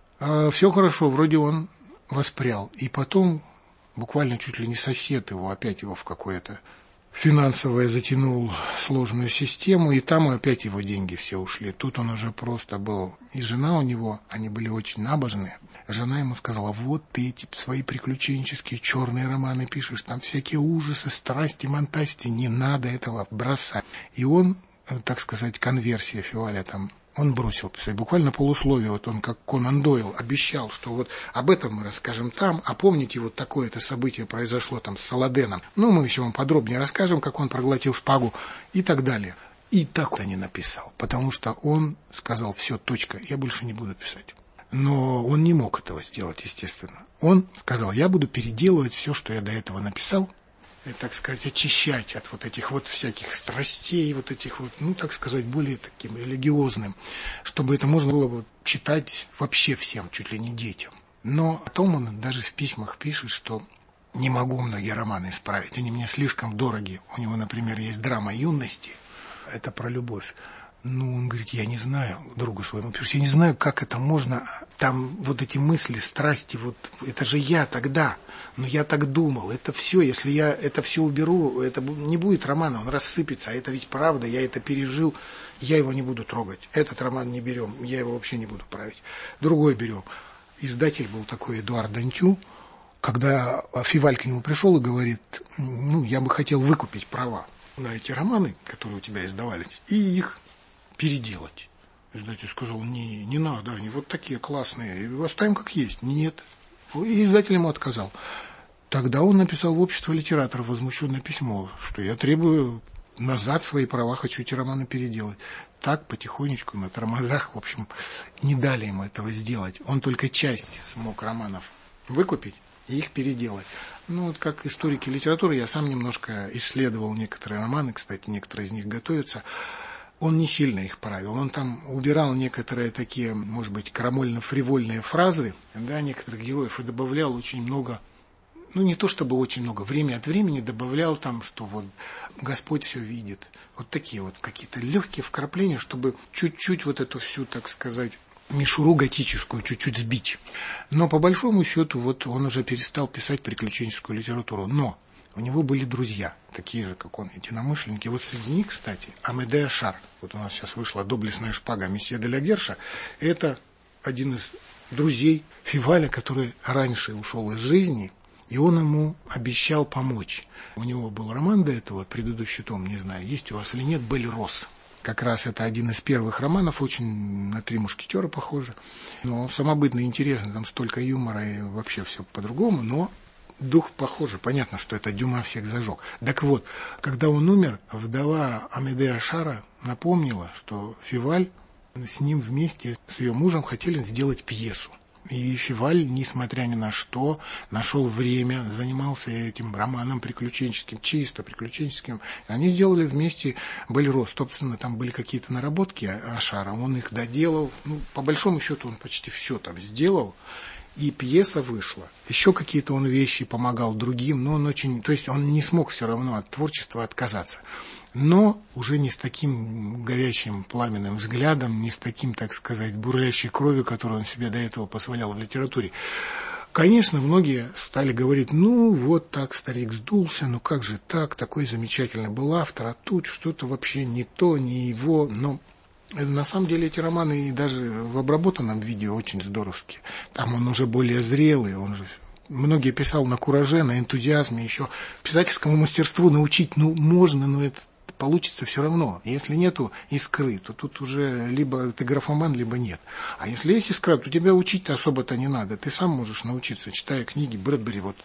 А все хорошо, вроде он воспрял, и потом буквально чуть ли не сосед его, опять его в какое-то финансовое затянул сложную систему, и там опять его деньги все ушли. Тут он уже просто был, и жена у него, они были очень набожные. Жена ему сказала: вот ты эти свои приключенческие черные романы пишешь, там всякие ужасы, страсти, монтасти, не надо этого бросать. И он, так сказать, конверсия Феваля там, он бросил писать. Буквально полусловие, вот он, как Конан Дойл, обещал, что вот об этом мы расскажем там, а помните, вот такое-то событие произошло там с Саладеном. Ну, мы еще вам подробнее расскажем, как он проглотил шпагу и так далее. И так он не написал, потому что он сказал: все, точка, я больше не буду писать. Но он не мог этого сделать, естественно. Он сказал: я буду переделывать все, что я до этого написал, и, так сказать, очищать от вот этих вот всяких страстей, вот этих вот, ну, так сказать, более таким религиозным, чтобы это можно было вот читать вообще всем, чуть ли не детям. Но потом он даже в письмах пишет, что не могу многие романы исправить, они мне слишком дороги. У него, например, есть драма юности, это про любовь. Ну, он говорит: я не знаю, другу своему пишет, я не знаю, как это можно, там вот эти мысли, страсти, вот это же я тогда, но я так думал, это все, если я это все уберу, это не будет романа, он рассыпется, а это ведь правда, я это пережил, я его не буду трогать, этот роман не берем, я его вообще не буду править, другой берем. Издатель был такой Эдуард Дантю, когда Феваль к нему пришел и говорит: ну, я бы хотел выкупить права на эти романы, которые у тебя издавались, и их переделать. Издатель сказал: не, не надо, они вот такие классные, оставим как есть. Нет. И издатель ему отказал. Тогда он написал в общество литераторов возмущенное письмо, что я требую назад свои права, хочу эти романы переделать. Так потихонечку на тормозах, в общем, не дали ему этого сделать. Он только часть смог романов выкупить и их переделать. Ну, вот как историки литературы, я сам немножко исследовал некоторые романы, кстати, некоторые из них готовятся. Он не сильно их правил. Он там убирал некоторые такие, может быть, крамольно-фривольные фразы, да, некоторых героев, и добавлял очень много, ну, не то чтобы очень много, время от времени добавлял там, что вот Господь все видит. Вот такие вот какие-то легкие вкрапления, чтобы чуть-чуть вот эту всю, так сказать, мишуру готическую чуть-чуть сбить. Но по большому счету вот он уже перестал писать приключенческую литературу. Но у него были друзья, такие же, как он, единомышленники. Вот среди них, кстати, Амедей Ашар. Вот у нас сейчас вышла «Доблестная шпага» месье де ля Герша. Это один из друзей Фиваля, который раньше ушел из жизни, и он ему обещал помочь. У него был роман до этого, предыдущий том, не знаю, есть у вас или нет, «Бель-Рос». Как раз это один из первых романов, очень на «Три мушкетера» похоже. Но самобытно интересно, там столько юмора и вообще все по-другому, но дух похожий. Понятно, что это Дюма всех зажег. Так вот, когда он умер, вдова Амедея Ашара напомнила, что Фиваль с ним вместе, с ее мужем, хотели сделать пьесу. И Фиваль, несмотря ни на что, нашел время, занимался этим романом приключенческим, чисто приключенческим. Они сделали вместе «Бель-Рос». Собственно, там были какие-то наработки Ашара, он их доделал. Ну, по большому счету, он почти все там сделал. И пьеса вышла. Еще какие-то он вещи помогал другим, но он очень... То есть он не смог все равно от творчества отказаться. Но уже не с таким горячим пламенным взглядом, не с таким, так сказать, бурлящей кровью, которую он себе до этого позволял в литературе. Конечно, многие стали говорить, ну, вот так старик сдулся, ну как же так, такой замечательный был автор, а тут что-то вообще не то, не его, но... На самом деле эти романы и даже в обработанном виде очень здоровские. Там он уже более зрелый, он же... Многие писал на кураже, на энтузиазме, еще писательскому мастерству научить, ну, можно, но это получится все равно. Если нету искры, то тут уже либо ты графоман, либо нет. А если есть искра, то тебя учить-то особо-то не надо. Ты сам можешь научиться, читая книги Брэдбери. Вот.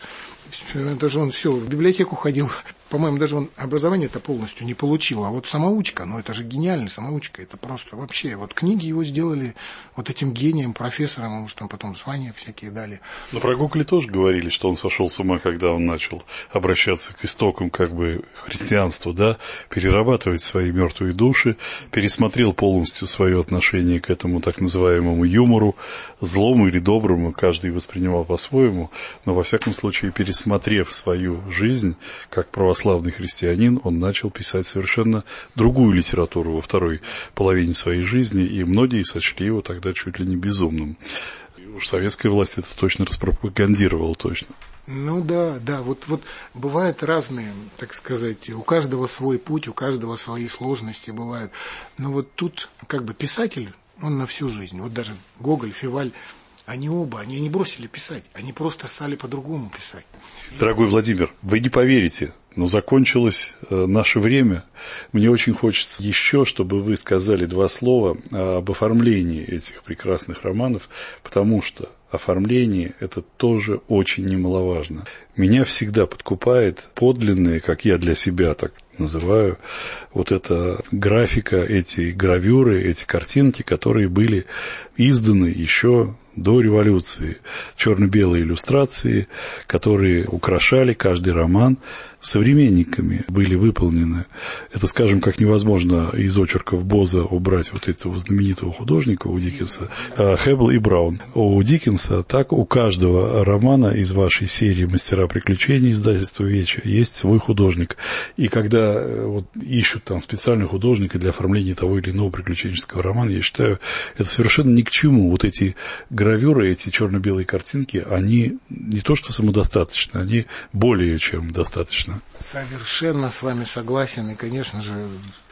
Даже он все, в библиотеку ходил. По-моему, даже он образование-то полностью не получил. А вот самоучка, ну это же гениальный самоучка. Это просто вообще. Вот книги его сделали вот этим гением, профессором, ему же там потом звания всякие дали. Но про Гоголя тоже говорили, что он сошел с ума, когда он начал обращаться к истокам как бы христианства, да, перерабатывать свои мертвые души, пересмотрел полностью свое отношение к этому так называемому юмору, злому или доброму, каждый воспринимал по-своему, но во всяком случае, пересмотрев свою жизнь как православный христианин, он начал писать совершенно другую литературу во второй половине своей жизни, и многие сочли его тогда чуть ли не безумным. И уж советская власть это точно распропагандировала, точно. Ну да, да, вот, вот бывают разные, так сказать, у каждого свой путь, у каждого свои сложности бывают. Но вот тут как бы писатель, он на всю жизнь. Вот даже Гоголь, Фиваль, они оба, они не бросили писать, они просто стали по-другому писать. Дорогой Владимир, вы не поверите, но закончилось наше время. Мне очень хочется еще, чтобы вы сказали два слова об оформлении этих прекрасных романов, потому что оформление – это тоже очень немаловажно. Меня всегда подкупает подлинные, как я для себя так называю, вот эта графика, эти гравюры, эти картинки, которые были изданы еще до революции. Черно-белые иллюстрации, которые украшали каждый роман, современниками были выполнены. Это, скажем, как невозможно из очерков Боза убрать вот этого знаменитого художника у Диккенса, Хэббл и Браун. У Диккенса, так у каждого романа из вашей серии «Мастера приключений» издательства «Веча» есть свой художник. И когда вот ищут там специального художника для оформления того или иного приключенческого романа, я считаю, это совершенно ни к чему. Вот эти гравюры, эти черно-белые картинки, они не то что самодостаточны, они более чем достаточно. Совершенно с вами согласен. И, конечно же,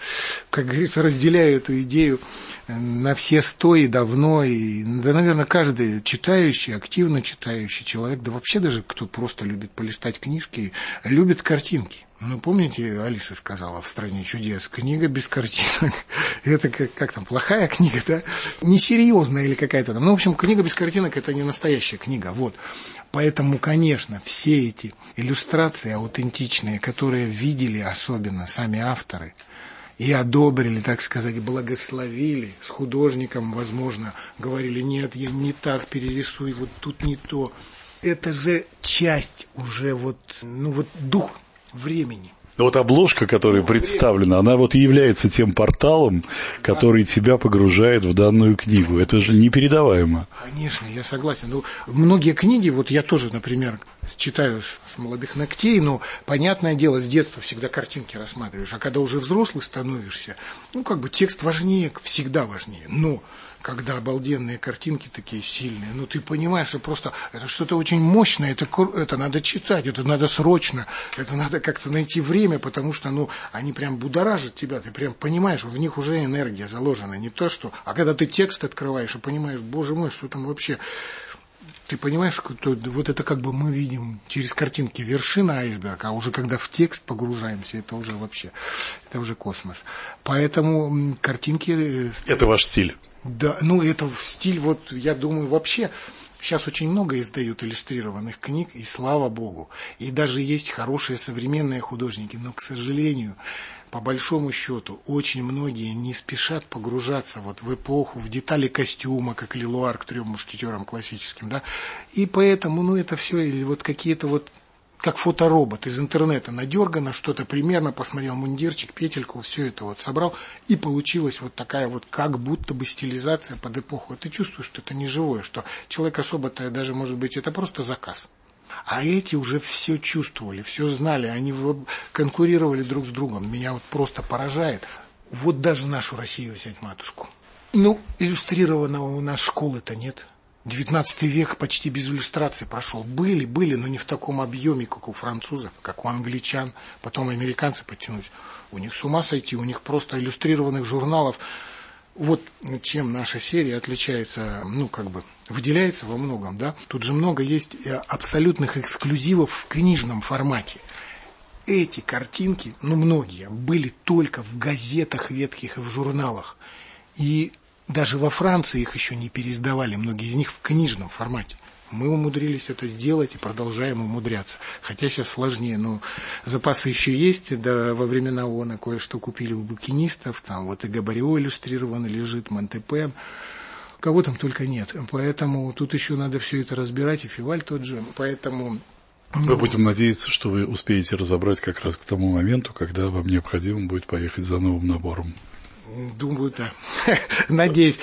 как говорится, разделяю эту идею на все сто и давно. И, да, наверное, каждый читающий, активно читающий человек, да вообще даже кто просто любит полистать книжки, любит картинки. Ну, помните, Алиса сказала в «Стране чудес», книга без картинок. Это как, как там, плохая книга, да? Несерьезная или какая-то там. Ну, в общем, книга без картинок – это не настоящая книга, вот. Поэтому, конечно, все эти иллюстрации аутентичные, которые видели особенно сами авторы и одобрили, так сказать, благословили, с художником, возможно, говорили, нет, я не так перерисую, вот тут не то. Это же часть уже вот, ну вот дух времени. Вот обложка, которая представлена, она вот и является тем порталом, который тебя погружает в данную книгу. Это же непередаваемо. Конечно, я согласен. Ну, многие книги, вот я тоже, например, читаю с молодых ногтей, но, понятное дело, с детства всегда картинки рассматриваешь. А когда уже взрослый становишься, ну, как бы текст важнее, всегда важнее. Но когда обалденные картинки такие сильные, ну ты понимаешь, что просто это что-то очень мощное, это, это надо читать, это надо срочно, это надо как-то найти время, потому что ну, они прям будоражат тебя, ты прям понимаешь, в них уже энергия заложена, не то что... А когда ты текст открываешь и понимаешь, боже мой, что там вообще... Ты понимаешь, что вот это как бы мы видим через картинки вершина айсберга, а уже когда в текст погружаемся, это уже вообще, это уже космос. Поэтому картинки... Это ваш стиль? Да, ну это стиль, вот я думаю, вообще... Сейчас очень много издают иллюстрированных книг, и слава богу. И даже есть хорошие современные художники, но, к сожалению, по большому счету, очень многие не спешат погружаться вот в эпоху, в детали костюма, как Лелуар к трем мушкетерам классическим, да. И поэтому, ну, это все, или вот какие-то вот, как фоторобот из интернета надергано, что-то примерно, посмотрел мундирчик, петельку, все это вот собрал, и получилась вот такая вот как будто бы стилизация под эпоху. Ты чувствуешь, что это не живое, что человек особо-то даже, может быть, это просто заказ. А эти уже все чувствовали, все знали, они конкурировали друг с другом. Меня вот просто поражает. Вот даже нашу Россию взять, матушку. Ну, иллюстрированного у нас школы-то нет. девятнадцатый век почти без иллюстраций прошел. Были, были, но не в таком объеме, как у французов, как у англичан. Потом американцы подтянулись. У них с ума сойти, у них просто иллюстрированных журналов. Вот чем наша серия отличается, ну, как бы, выделяется во многом, да. Тут же много есть абсолютных эксклюзивов в книжном формате. Эти картинки, ну, многие, были только в газетах ветхих и в журналах. И даже во Франции их еще не переиздавали, многие из них в книжном формате. Мы умудрились это сделать и продолжаем умудряться. Хотя сейчас сложнее, но запасы еще есть. Да, во времена ООНа кое-что купили у букинистов. Там вот и Габарио иллюстрированно лежит, Монтепен. Кого там только нет. Поэтому тут еще надо все это разбирать, и Феваль тот же. Поэтому... Мы будем надеяться, что вы успеете разобрать как раз к тому моменту, когда вам необходимо будет поехать за новым набором. Думаю, да. Надеюсь.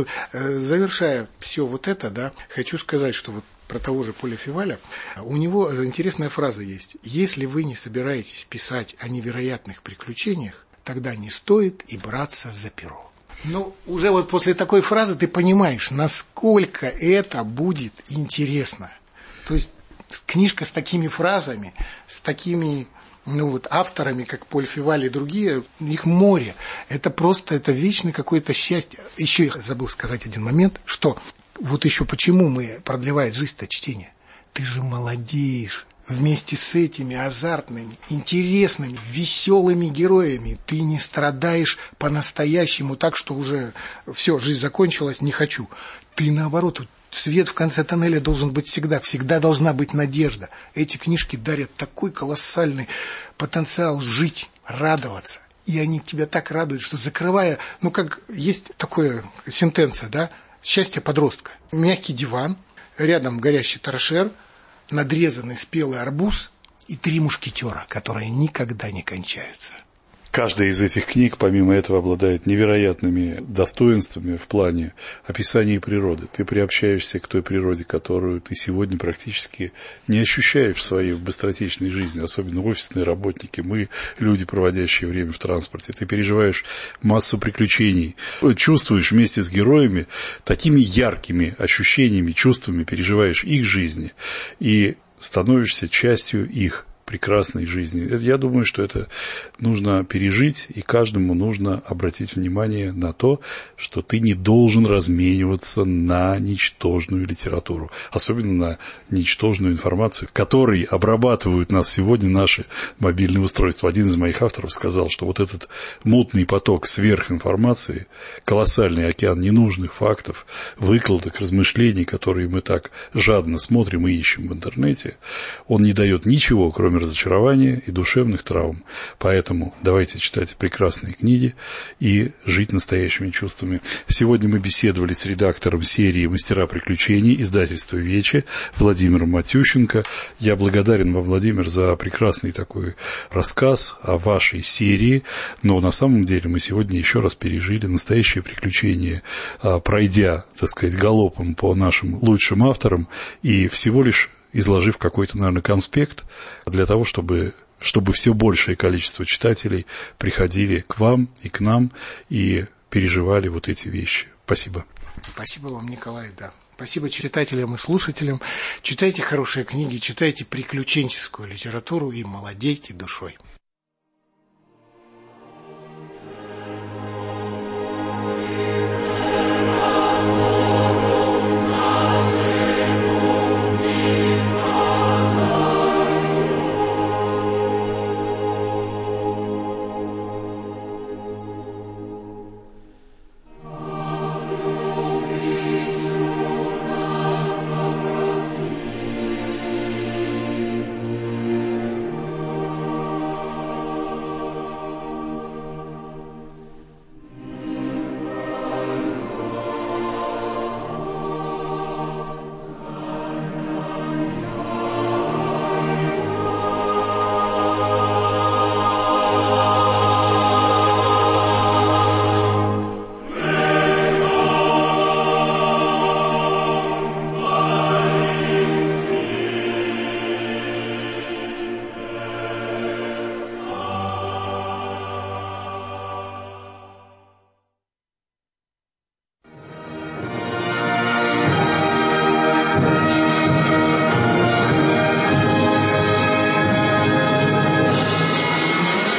Завершая все вот это, да, хочу сказать, что вот про того же Поля Феваля, у него интересная фраза есть. Если вы не собираетесь писать о невероятных приключениях, тогда не стоит и браться за перо. Ну, уже вот после такой фразы ты понимаешь, насколько это будет интересно. То есть книжка с такими фразами, с такими... Ну вот авторами, как Поль Феваль и другие, их море. Это просто, это вечное какое-то счастье. Еще я забыл сказать один момент, что вот еще почему мы продлевает жизнь-то чтение. Ты же молодеешь вместе с этими азартными, интересными, веселыми героями. Ты не страдаешь по-настоящему так, что уже все, жизнь закончилась, не хочу. Ты наоборот... Свет в конце тоннеля должен быть всегда, всегда должна быть надежда. Эти книжки дарят такой колоссальный потенциал жить, радоваться. И они тебя так радуют, что закрывая, ну как есть такая сентенция, да, счастье подростка. Мягкий диван, рядом горящий торшер, надрезанный спелый арбуз и три мушкетера, которые никогда не кончаются. Каждая из этих книг, помимо этого, обладает невероятными достоинствами в плане описания природы. Ты приобщаешься к той природе, которую ты сегодня практически не ощущаешь в своей быстротечной жизни, особенно офисные работники, мы, люди, проводящие время в транспорте. Ты переживаешь массу приключений, чувствуешь вместе с героями такими яркими ощущениями, чувствами, переживаешь их жизни и становишься частью их прекрасной жизни. Я думаю, что это нужно пережить, и каждому нужно обратить внимание на то, что ты не должен размениваться на ничтожную литературу, особенно на ничтожную информацию, которой обрабатывают нас сегодня наши мобильные устройства. Один из моих авторов сказал, что вот этот мутный поток сверхинформации, колоссальный океан ненужных фактов, выкладок, размышлений, которые мы так жадно смотрим и ищем в интернете, он не дает ничего, кроме разочарования и душевных травм. Поэтому давайте читать прекрасные книги и жить настоящими чувствами. Сегодня мы беседовали с редактором серии «Мастера приключений» издательства «Вече» Владимиром Матющенко. Я благодарен вам, Владимир, за прекрасный такой рассказ о вашей серии. Но на самом деле мы сегодня еще раз пережили настоящее приключение, пройдя, так сказать, галопом по нашим лучшим авторам и всего лишь изложив какой-то, наверное, конспект для того, чтобы, чтобы все большее количество читателей приходили к вам и к нам и переживали вот эти вещи. Спасибо. Спасибо вам, Николай, да. Спасибо читателям и слушателям. Читайте хорошие книги, читайте приключенческую литературу и молодейте душой.